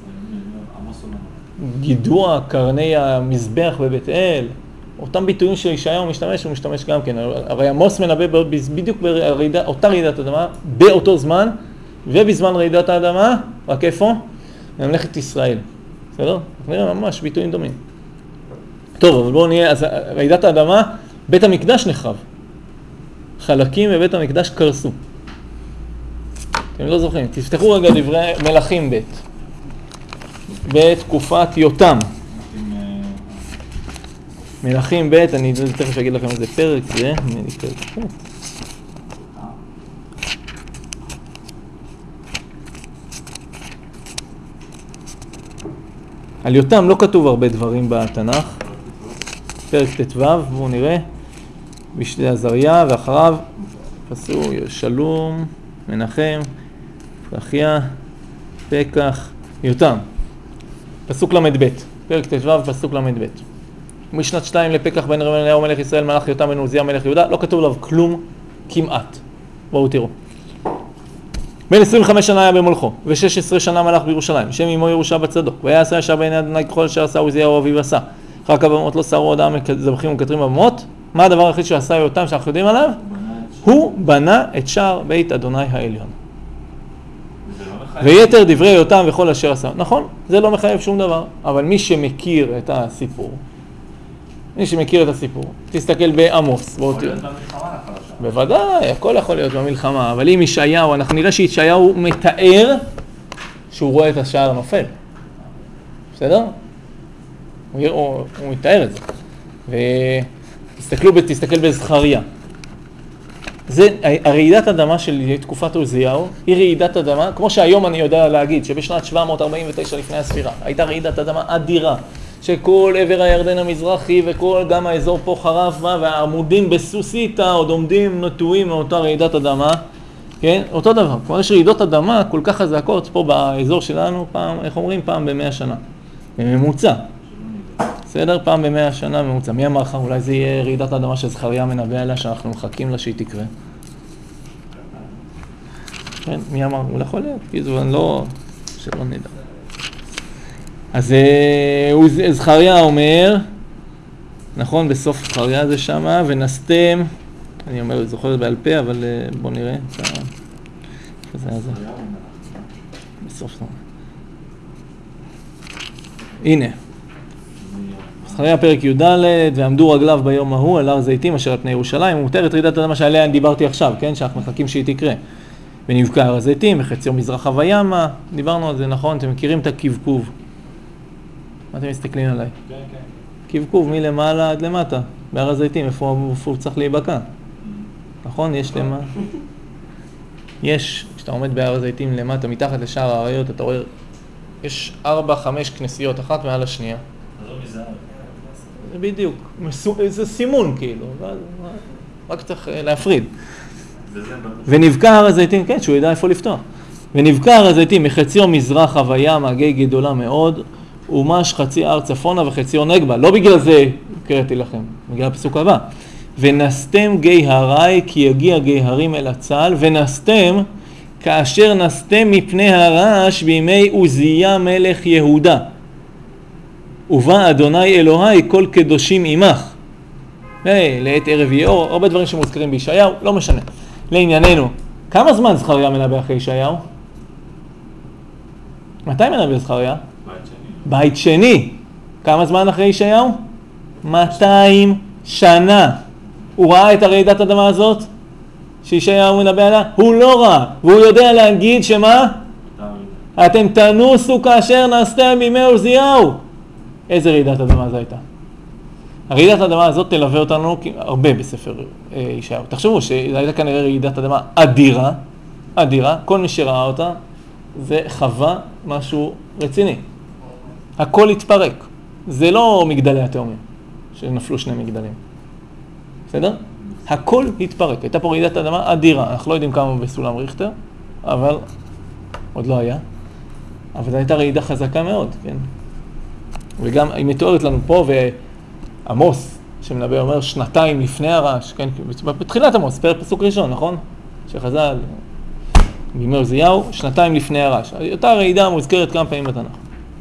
גידוע קרני המזבח בבית אל. אותם ביטויים שישעיהו משתמש, הוא משתמש גם כן. הרי עמוס מנבא בדיוק אותה רעידת האדמה, באותו זמן, ובזמן רעידת האדמה, רק איפה? ממלכת ישראל. בסדר? אנחנו נראה ממש ביטויים דומים. טוב, אבל בואו נהיה, אז רעידת האדמה, בית המקדש נחרב. חלקים בבית המקדש קרסו. אתם לא זוכרים, תפתחו רגע דברי מלכים ב' בתקופת יותם. מלכים ב', אני תכף אגיד לכם איזה פרק זה, על יותם לא כתוב הרבה דברים בתנ"ך. פרק ט"ו, בואו נראה. בשתי עזריה ואחריו פסוק שלום, מנחם, פרחיה, פקח, יותם. פסוק ל"ב, פרק ט"ו, פסוק ל"ב. משנת 2 לפקח בן רמליהו מלך ישראל, מלך יותם בן עוזיה מלך יהודה, לא כתוב עליו כלום כמעט. בואו תראו. בן 25 שנה היה במולכו, ו16 שנה מלך בירושלים, שם אמו ירושה בצדוק, ויעשה ישר בעיני אדוני ככל אשר עשה עוזיהו אביו עשה. אחר כך במות לא שרו עודה זבחים וכתרים במות. מה הדבר היחיד שעשה יותם שאנחנו יודעים עליו? הוא בנה את שער בית אדוני העליון. ויתר דברי יותם וכל אשר עשה. נכון, זה לא מחייב שום דבר, אבל מי שמכיר את הסיפור, תסתכל בעמוס. בוודאי, הכל יכול להיות במלחמה, אבל אם ישעיהו, אנחנו נראה שישעיהו מתאר שהוא רואה את השער הנופל. בסדר? הוא מתאר את זה. תסתכל בזכריה. זה, הרעידת אדמה של תקופת עוזיהו, היא רעידת אדמה, כמו שהיום אני יודע להגיד, שבשנת 749 לפני הספירה, הייתה רעידת אדמה אדירה, שכל עבר הירדן המזרחי וכל גם האזור פה חרף, והעמודים בסוסיתא עוד עומדים נטועים מאותה רעידת אדמה, כן? אותו דבר. כלומר, יש רעידות אדמה כל כך חזקות פה באזור שלנו, פעם, איך אומרים? פעם ב100 שנה. בממוצע. בסדר? פעם ב100 שנה ממוצע. מי אמר לך? אולי זה יהיה רעידת אדמה שזכריה מנבא עליה, שאנחנו מחכים לה שהיא תקרה. כן, מי אמר? אולי יכול להיות. כאילו, אני לא... שלא נדע. אז זכריה אומר, נכון, בסוף זכריה זה שמה, ונסתם, אני אומר, זוכר בעל פה, אבל בואו נראה. איפה זה היה זה? בסוף זכריה. הנה. זכריה פרק י"ד, ועמדו רגליו ביום ההוא על הר זיתים אשר על פני ירושלים, ומותרת רעידת אדמה שעליה דיברתי עכשיו, כן? שאנחנו מחכים שהיא תקרה. ונבקע הר הזיתים, מחציו מזרחה וימה, דיברנו על זה, נכון? אתם מכירים את הקבקוב. מה אתם מסתכלים עליי? כן, כן. קבקוב מלמעלה עד למטה, בהר הזיתים, איפה הוא צריך להיבקע? נכון? יש למה? יש, כשאתה עומד בהר הזיתים למטה, מתחת לשער האריות, אתה רואה, יש 4-5 כנסיות, אחת מעל השנייה. זה לא מזהר. זה בדיוק, זה סימון כאילו, רק צריך להפריד. ונבקע הר הזיתים, כן, שהוא ידע איפה לפתוח. ונבקע הר הזיתים מחציו מזרחה וימה, גיא גדולה מאוד, ומש חצי הר צפונה וחציו נגבה. לא בגלל זה קראתי לכם, בגלל הפסוק הבא. ונסתם גיא הרי, כי יגיע גיא הרים אל הצל, ונסתם כאשר נסתם מפני הרעש בימי עוזיה מלך יהודה. ובא אדוני אלוהי כל קדושים עמך. לעת ערב יאור, הרבה דברים שמוזכרים בישעיהו, לא משנה. לענייננו, כמה זמן זכריה מנבא אחרי ישעיהו? מתי מנבא זכריה? בית שני. כמה זמן אחרי ישעיהו? 200 שנה. הוא ראה את הרעידת אדמה הזאת? שישעיהו מנבא עליה? הוא לא ראה. והוא יודע להגיד שמה? אתם תנוסו כאשר נסתם בימי עוזיהו. איזה רעידת אדמה זו הייתה? הרעידת האדמה הזאת תלווה אותנו הרבה בספר ישעיהו. תחשבו שזו הייתה כנראה רעידת אדמה אדירה, אדירה, כל מי שראה אותה, זה חווה משהו רציני. הכל התפרק. זה לא מגדלי התאומים, שנפלו שני מגדלים. בסדר? הכל התפרק. הייתה פה רעידת אדמה אדירה. אנחנו לא יודעים כמה בסולם ריכטר, אבל עוד לא היה. אבל זו הייתה רעידה חזקה מאוד, כן? וגם היא מתוארת לנו פה, ועמוס, שמנבא אומר שנתיים לפני הרעש, כן? בתחילת עמוס, פסוק ראשון, נכון? שחז"ל, בימי עוזיהו, שנתיים לפני הרעש. אותה רעידה מוזכרת כמה פעמים בתנ"ך.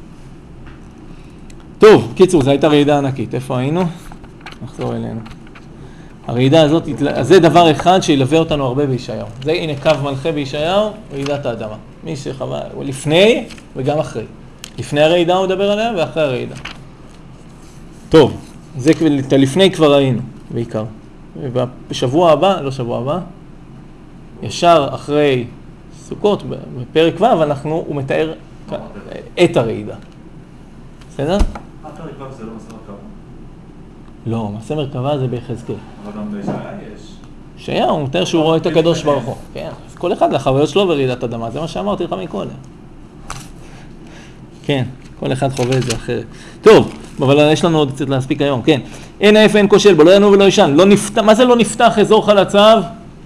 טוב, קיצור, זו הייתה רעידה ענקית. איפה היינו? נחזור אלינו. הרעידה הזאת, זה דבר אחד שילווה אותנו הרבה בישעיהו. זה הנה קו מנחה בישעיהו, רעידת האדמה. מי שחווה, לפני וגם אחרי. לפני הרעידה הוא מדבר עליה ואחרי הרעידה. טוב, זה לפני כבר ראינו, בעיקר. ובשבוע הבא, לא שבוע הבא, ישר אחרי סוכות, בפרק ו' הוא מתאר את הרעידה. בסדר? פרק ו' זה לא מסע מרכבה? לא, מסע מרכבה זה ביחזקאל. אבל גם בישעיה יש. ישעיה, הוא מתאר שהוא רואה את הקדוש ברוך הוא. כן, אז כל אחד לחוויות שלו ברעידת אדמה, זה מה שאמרתי לך מקודם. כן, כל אחד חווה את זה אחרת. טוב, אבל יש לנו עוד קצת להספיק היום, כן. אין עייף אין כושל בו, לא ינום ולא ישן. לא נפתח, מה זה לא נפתח אזור חלציו?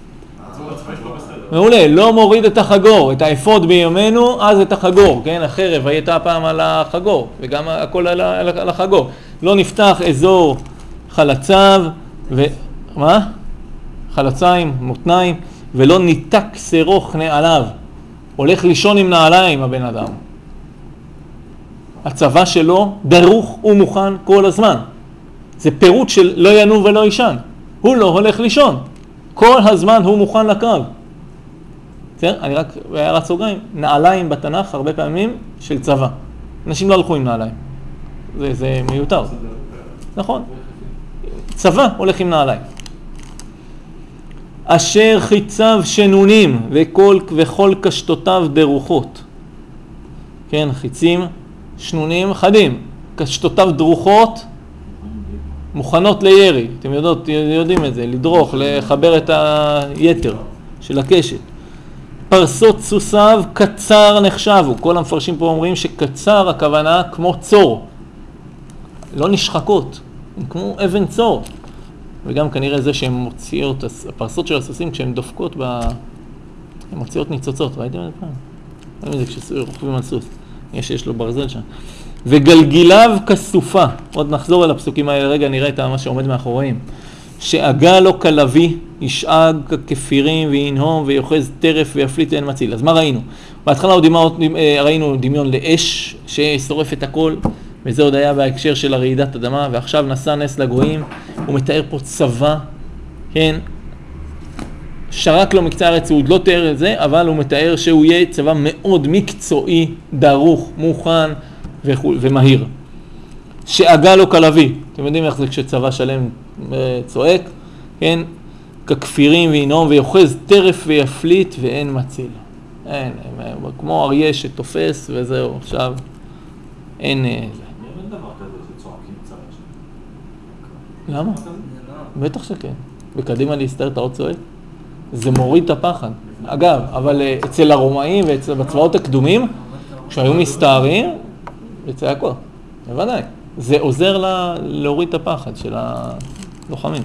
מעולה, לא מוריד את החגור, את האפוד בימינו, אז את החגור, כן? החרב הייתה פעם על החגור, וגם הכל על החגור. לא נפתח אזור חלציו, מה? חלציים, מותניים, ולא ניתק שרוך נעליו. הולך לישון עם נעליים הבן אדם. הצבא שלו דרוך ומוכן כל הזמן. זה פירוט של לא ינום ולא ישן. הוא לא הולך לישון. כל הזמן הוא מוכן לקרב. אני רק בהערת סוגריים, נעליים בתנ"ך הרבה פעמים של צבא. אנשים לא הלכו עם נעליים. זה מיותר. נכון. צבא הולך עם נעליים. אשר חיציו שנונים וכל קשתותיו דרוכות. כן, חיצים שנונים חדים. קשתותיו דרוכות מוכנות לירי. אתם יודעים את זה, לדרוך, לחבר את היתר של הקשת. פרסות סוסיו קצר נחשבו. כל המפרשים פה אומרים שקצר הכוונה כמו צור. לא נשחקות, הם כמו אבן צור. וגם כנראה זה שהן מוציאות, הפרסות של הסוסים כשהן דופקות, הן מוציאות ניצוצות. ראיתם את זה פעם? ראיתם את זה כשרוכבים על סוס. יש לו ברזל שם. וגלגיליו כסופה. עוד נחזור אל הפסוקים האלה, רגע נראה את מה שעומד מאחוריהם. שאגה לו כלבי, ישאג ככפירים וינהום ויוחז טרף ויפליט ואין מציל. אז מה ראינו? בהתחלה ראינו דמיון לאש ששורף את הכל, וזה עוד היה בהקשר של הרעידת אדמה, ועכשיו נשא נס לגויים, הוא מתאר פה צבא, כן? שרק לו מקצה הארץ, הוא עוד לא תיאר את זה, אבל הוא מתאר שהוא יהיה צבא מאוד מקצועי, דרוך, מוכן ומהיר. שאגה לו כלבי, אתם יודעים איך זה כשצבא שלם צועק, כן? ככפירים וינום ויוחז טרף ויפליט ואין מציל. אין, כמו אריה שתופס וזהו, עכשיו אין... אין דבר כזה שצועקים צבא שם. למה? בטח שכן. בקדימה להסתר אתה עוד צועק? זה מוריד את הפחד. אגב, אבל אצל הרומאים ובצבאות הקדומים, כשהיו מסתערים, זה צעקות, בוודאי. זה עוזר להוריד את הפחד של הלוחמים.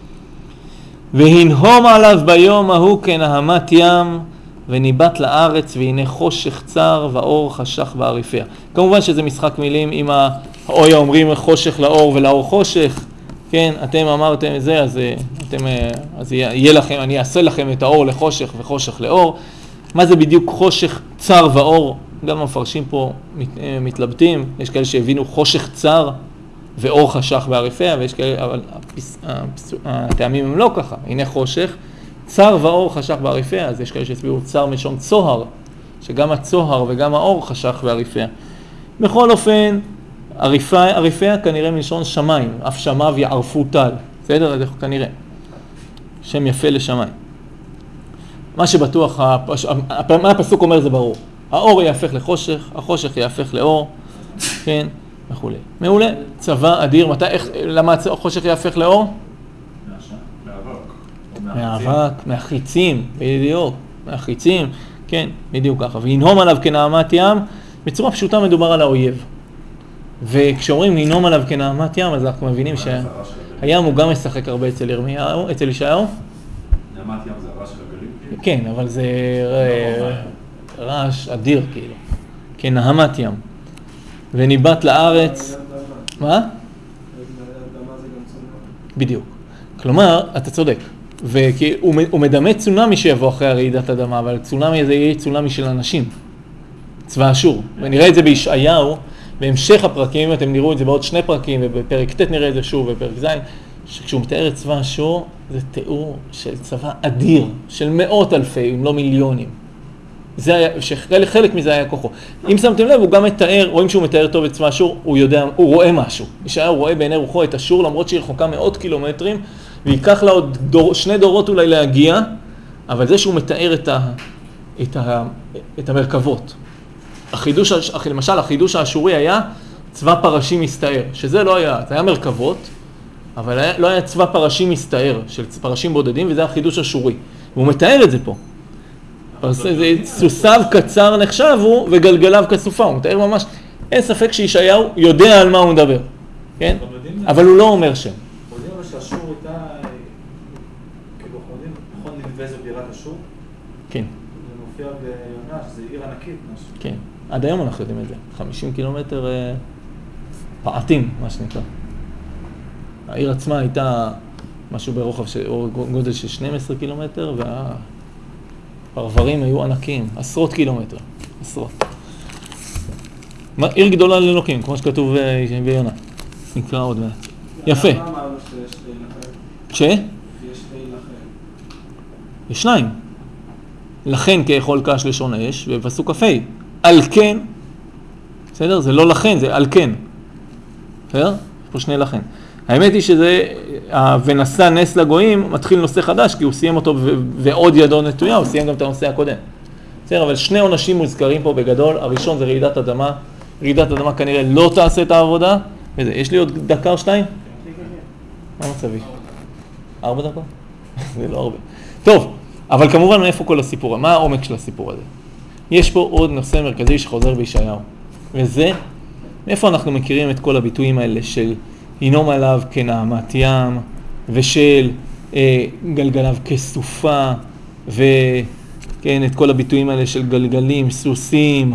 והנהום עליו ביום ההוא כנהמת ים, וניבט לארץ, והנה חושך צר ואור חשך בעריפיה. כמובן שזה משחק מילים עם האויה אומרים חושך לאור ולאור חושך. כן, אתם אמרתם את זה, אז יהיה לכם, אני אעשה לכם את האור לחושך וחושך לאור. מה זה בדיוק חושך צר ואור? גם המפרשים פה מתלבטים, יש כאלה שהבינו חושך צר ואור חשך בעריפיה, ויש כאלה, אבל הטעמים הם לא ככה. הנה חושך, צר ואור חשך בעריפיה, אז יש כאלה שהסבירו צר משום צוהר, שגם הצוהר וגם האור חשך בעריפיה. בכל אופן, עריפיה כנראה מלשון שמיים, אף שמיו יערפו טל, בסדר? זה כנראה. שם יפה לשמיים. מה שבטוח, מה הפסוק אומר זה ברור. האור יהפך לחושך, החושך יהפך לאור, כן, וכו'. מעולה, צבא אדיר, למה החושך יהפך לאור? מהאבק. מהחיצים, בדיוק. מהחיצים, כן, בדיוק ככה. וינהום עליו כנהמת ים, בצורה פשוטה מדובר על האויב. וכשאומרים לנהום עליו כנהמת ים, אז אנחנו מבינים שהים הוא גם משחק הרבה אצל ירמיהו, אצל ישעיהו. נהמת ים זה הרעש של הגלים? כן, אבל זה רעש אדיר כאילו, כנהמת ים. וניבט לארץ, מה? בדיוק. כלומר, אתה צודק. והוא מדמה צונמי שיבוא אחרי הרעידת אדמה, אבל צונמי הזה יהיה צונמי של אנשים. צבא אשור. ונראה את זה בישעיהו, בהמשך הפרקים, אתם נראו את זה בעוד 2 פרקים, ובפרק ט' נראה את זה שוב, בפרק ז', שכשהוא מתאר את צבא אשור, זה תיאור של צבא אדיר, של מאות אלפי, אם לא מיליונים. זה היה, שחלק מזה היה כוחו. אם שמתם לב, הוא גם מתאר, רואים שהוא מתאר טוב את צבא אשור, הוא רואה משהו. ישעיהו רואה בעיני רוחו את אשור, למרות שהיא רחוקה מאות קילומטרים, ויקח לה עוד 2 דורות אולי להגיע, אבל זה שהוא מתאר את המרכבות. למשל, החידוש האשורי היה צבא פרשים מסתער, שזה לא היה, זה היה מרכבות, אבל לא היה צבא פרשים מסתער, של פרשים בודדים, וזה החידוש אשורי. והוא מתאר את זה פה. סוסיו קצר נחשבו וגלגליו כסופה, הוא מתאר ממש, אין ספק שישעיהו יודע על מה הוא מדבר, כן? אבל הוא לא אומר שם. יודעים אבל שאשור הייתה, כאילו נכון ננבא זו בירת אשור? כן. זה מופיע ביונה, שזה עיר ענקית משהו. כן, עד היום אנחנו יודעים את זה, 50 קילומטר פעתים, מה שנקרא. העיר עצמה הייתה משהו ברוחב, גודל של 12 קילומטר, והפרברים היו ענקים, עשרות קילומטר, עשרות. עיר גדולה ללוקים, כמו שכתוב ביונה. נקרא עוד מעט. יפה. למה אמרנו שיש להילחם? ש? יש להילחם. יש 2. לכן כאכול קש לשון אש, בפסוק כ"ה. על כן, בסדר? זה לא לכן, זה על כן. בסדר? יש פה 2 לכן. האמת היא שזה, ונשא נס לגויים, מתחיל נושא חדש, כי הוא סיים אותו ועוד ידו נטויה, הוא סיים גם את הנושא הקודם. בסדר, אבל 2 עונשים מוזכרים פה בגדול. הראשון זה רעידת אדמה. רעידת אדמה כנראה לא תעשה את העבודה. וזה, יש לי עוד דקה או 2? מה מצבי? 4 דקות? זה לא הרבה. טוב, אבל כמובן מאיפה כל הסיפור? מה העומק של הסיפור הזה? יש פה עוד נושא מרכזי שחוזר בישעיהו. וזה, מאיפה אנחנו מכירים את כל הביטויים האלה של ינום עליו כנהמת ים, ושל גלגליו כסופה, וכן, את כל הביטויים האלה של גלגלים, סוסים,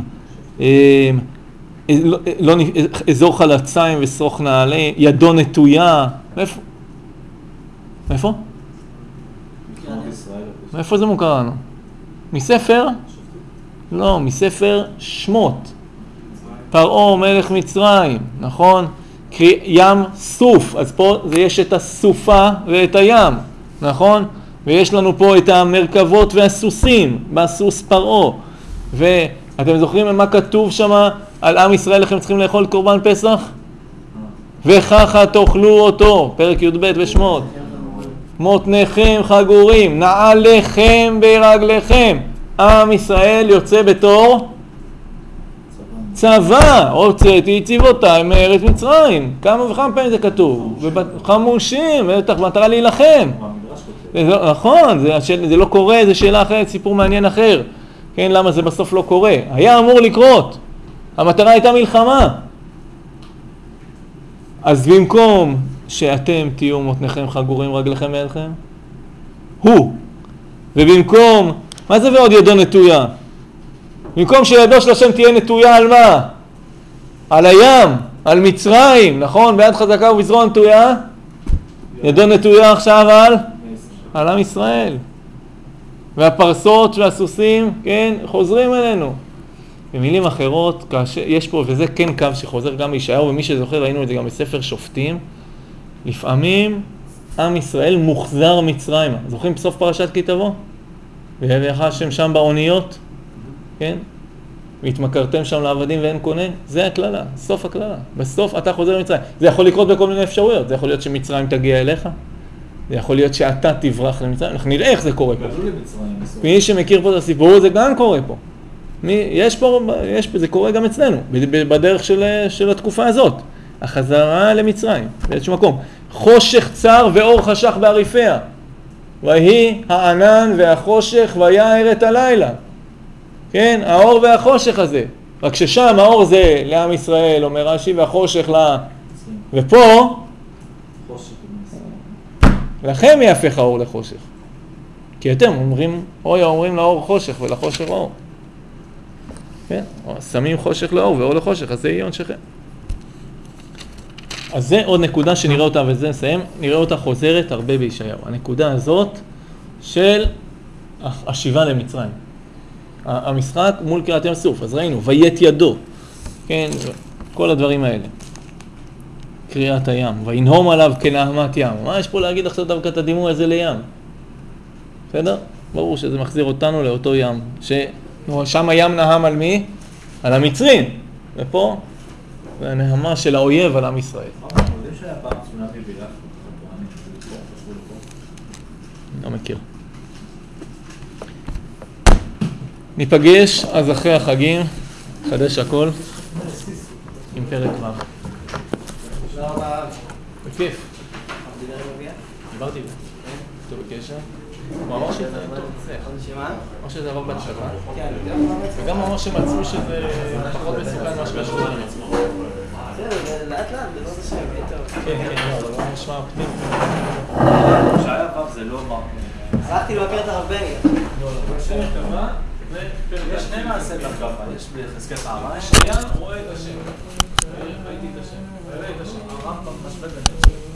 אזור חלציים ושרוך נעלי, ידו נטויה. מאיפה? מאיפה? מאיפה זה מוכר לנו? מספר? לא, מספר שמות. פרעה מלך מצרים, נכון? ים סוף, אז פה יש את הסופה ואת הים, נכון? ויש לנו פה את המרכבות והסוסים, בסוס פרעה. ואתם זוכרים מה כתוב שם על עם ישראל, איך הם צריכים לאכול קורבן פסח? וככה תאכלו אותו, פרק י"ב בשמות. מותניכם חגורים, נעליכם ברגליכם. עם ישראל יוצא בתור צבא, הוצאתי צבאותיי מארץ מצרים. כמה וכמה פעמים זה כתוב. חמושים, בטח מטרה להילחם. נכון, זה לא קורה, זה שאלה אחרת, סיפור מעניין אחר. כן, למה זה בסוף לא קורה? היה אמור לקרות. המטרה הייתה מלחמה. אז במקום שאתם תהיו מותניכם חגורים רגליכם בידכם, הוא. ובמקום, מה זה ועוד ידו נטויה? במקום שידו של השם תהיה נטויה על מה? על הים, על מצרים, נכון? ביד חזקה ובזרוע נטויה. ידו נטויה עכשיו על עם ישראל. והפרסות והסוסים, כן, חוזרים אלינו. במילים אחרות, כאשר יש פה, וזה כן קו שחוזר גם בישעיהו, ומי שזוכר, ראינו את זה גם בספר שופטים, לפעמים עם ישראל מוחזר מצרימה. זוכרים בסוף פרשת כי תבוא? ויביאך השם שם באוניות, כן? והתמכרתם שם לעבדים ואין קונה, זה הכללה, סוף הכללה. בסוף אתה חוזר למצרים. זה יכול לקרות בכל מיני אפשרויות. זה יכול להיות שמצרים תגיע אליך, זה יכול להיות שאתה תברח למצרים. אנחנו נראה איך זה קורה פה. מי שמכיר פה את הסיפור, זה גם קורה פה. יש פה, זה קורה גם אצלנו, בדרך של התקופה הזאת. החזרה למצרים, באיזשהו מקום. חושך צר ואור חשך בעריפיה. ויהי הענן והחושך ויער את הלילה. כן, האור והחושך הזה. רק ששם האור זה לעם ישראל, אומר רש"י, והחושך ופה, לכם יהפך האור לחושך. כי אתם אומרים, אומרים לאור חושך ולחושך אור. כן? שמים חושך לאור ואור לחושך, אז זה יהיה עונשכם. אז זה עוד נקודה שנראה אותה, וזה נסיים, נראה אותה חוזרת הרבה בישעיהו. הנקודה הזאת של השיבה למצרים. המשחק מול קריעת ים סוף, אז ראינו, ויית ידו, כן, כל הדברים האלה. קריעת הים, וינהום עליו כנהמת ים. מה יש פה להגיד עכשיו דווקא את הדימוי הזה לים? בסדר? ברור שזה מחזיר אותנו לאותו ים, ששם הים נהם על מי? על המצרים. ופה, זה הנהמה של האויב על עם ישראל. יודעים שהיה פעם צונאמי בירח? לא מכיר. ניפגש אז אחרי החגים, חדש הכל, עם פרק ו'. תודה רבה. בכיף. דיבר עם אביה? דיברתי איתו. טוב, בקשר. הוא אמר שזה טוב, מצליח. שמה? אמר שזה עבר בהצלחה. כן, גם אמר בעצם. וגם אמר שמצאו שזה פחות מסוכן מה שקשור לנו עצמו. זהו, זה לאט לאט, בעזרת השם, יהיה טוב. כן, כן, לא, אבל הוא נשמע אופטימי. שהיה פעם זה לא מה... הלכתי לבקר את הרב בני. לא, לא, זה טבע, יש שני מעשי דרכם, יש בחזקת העריים. שנייה רואה את השם. ראיתי את השם. ראיתי את השם. הרמב"ם משפט ביניהם.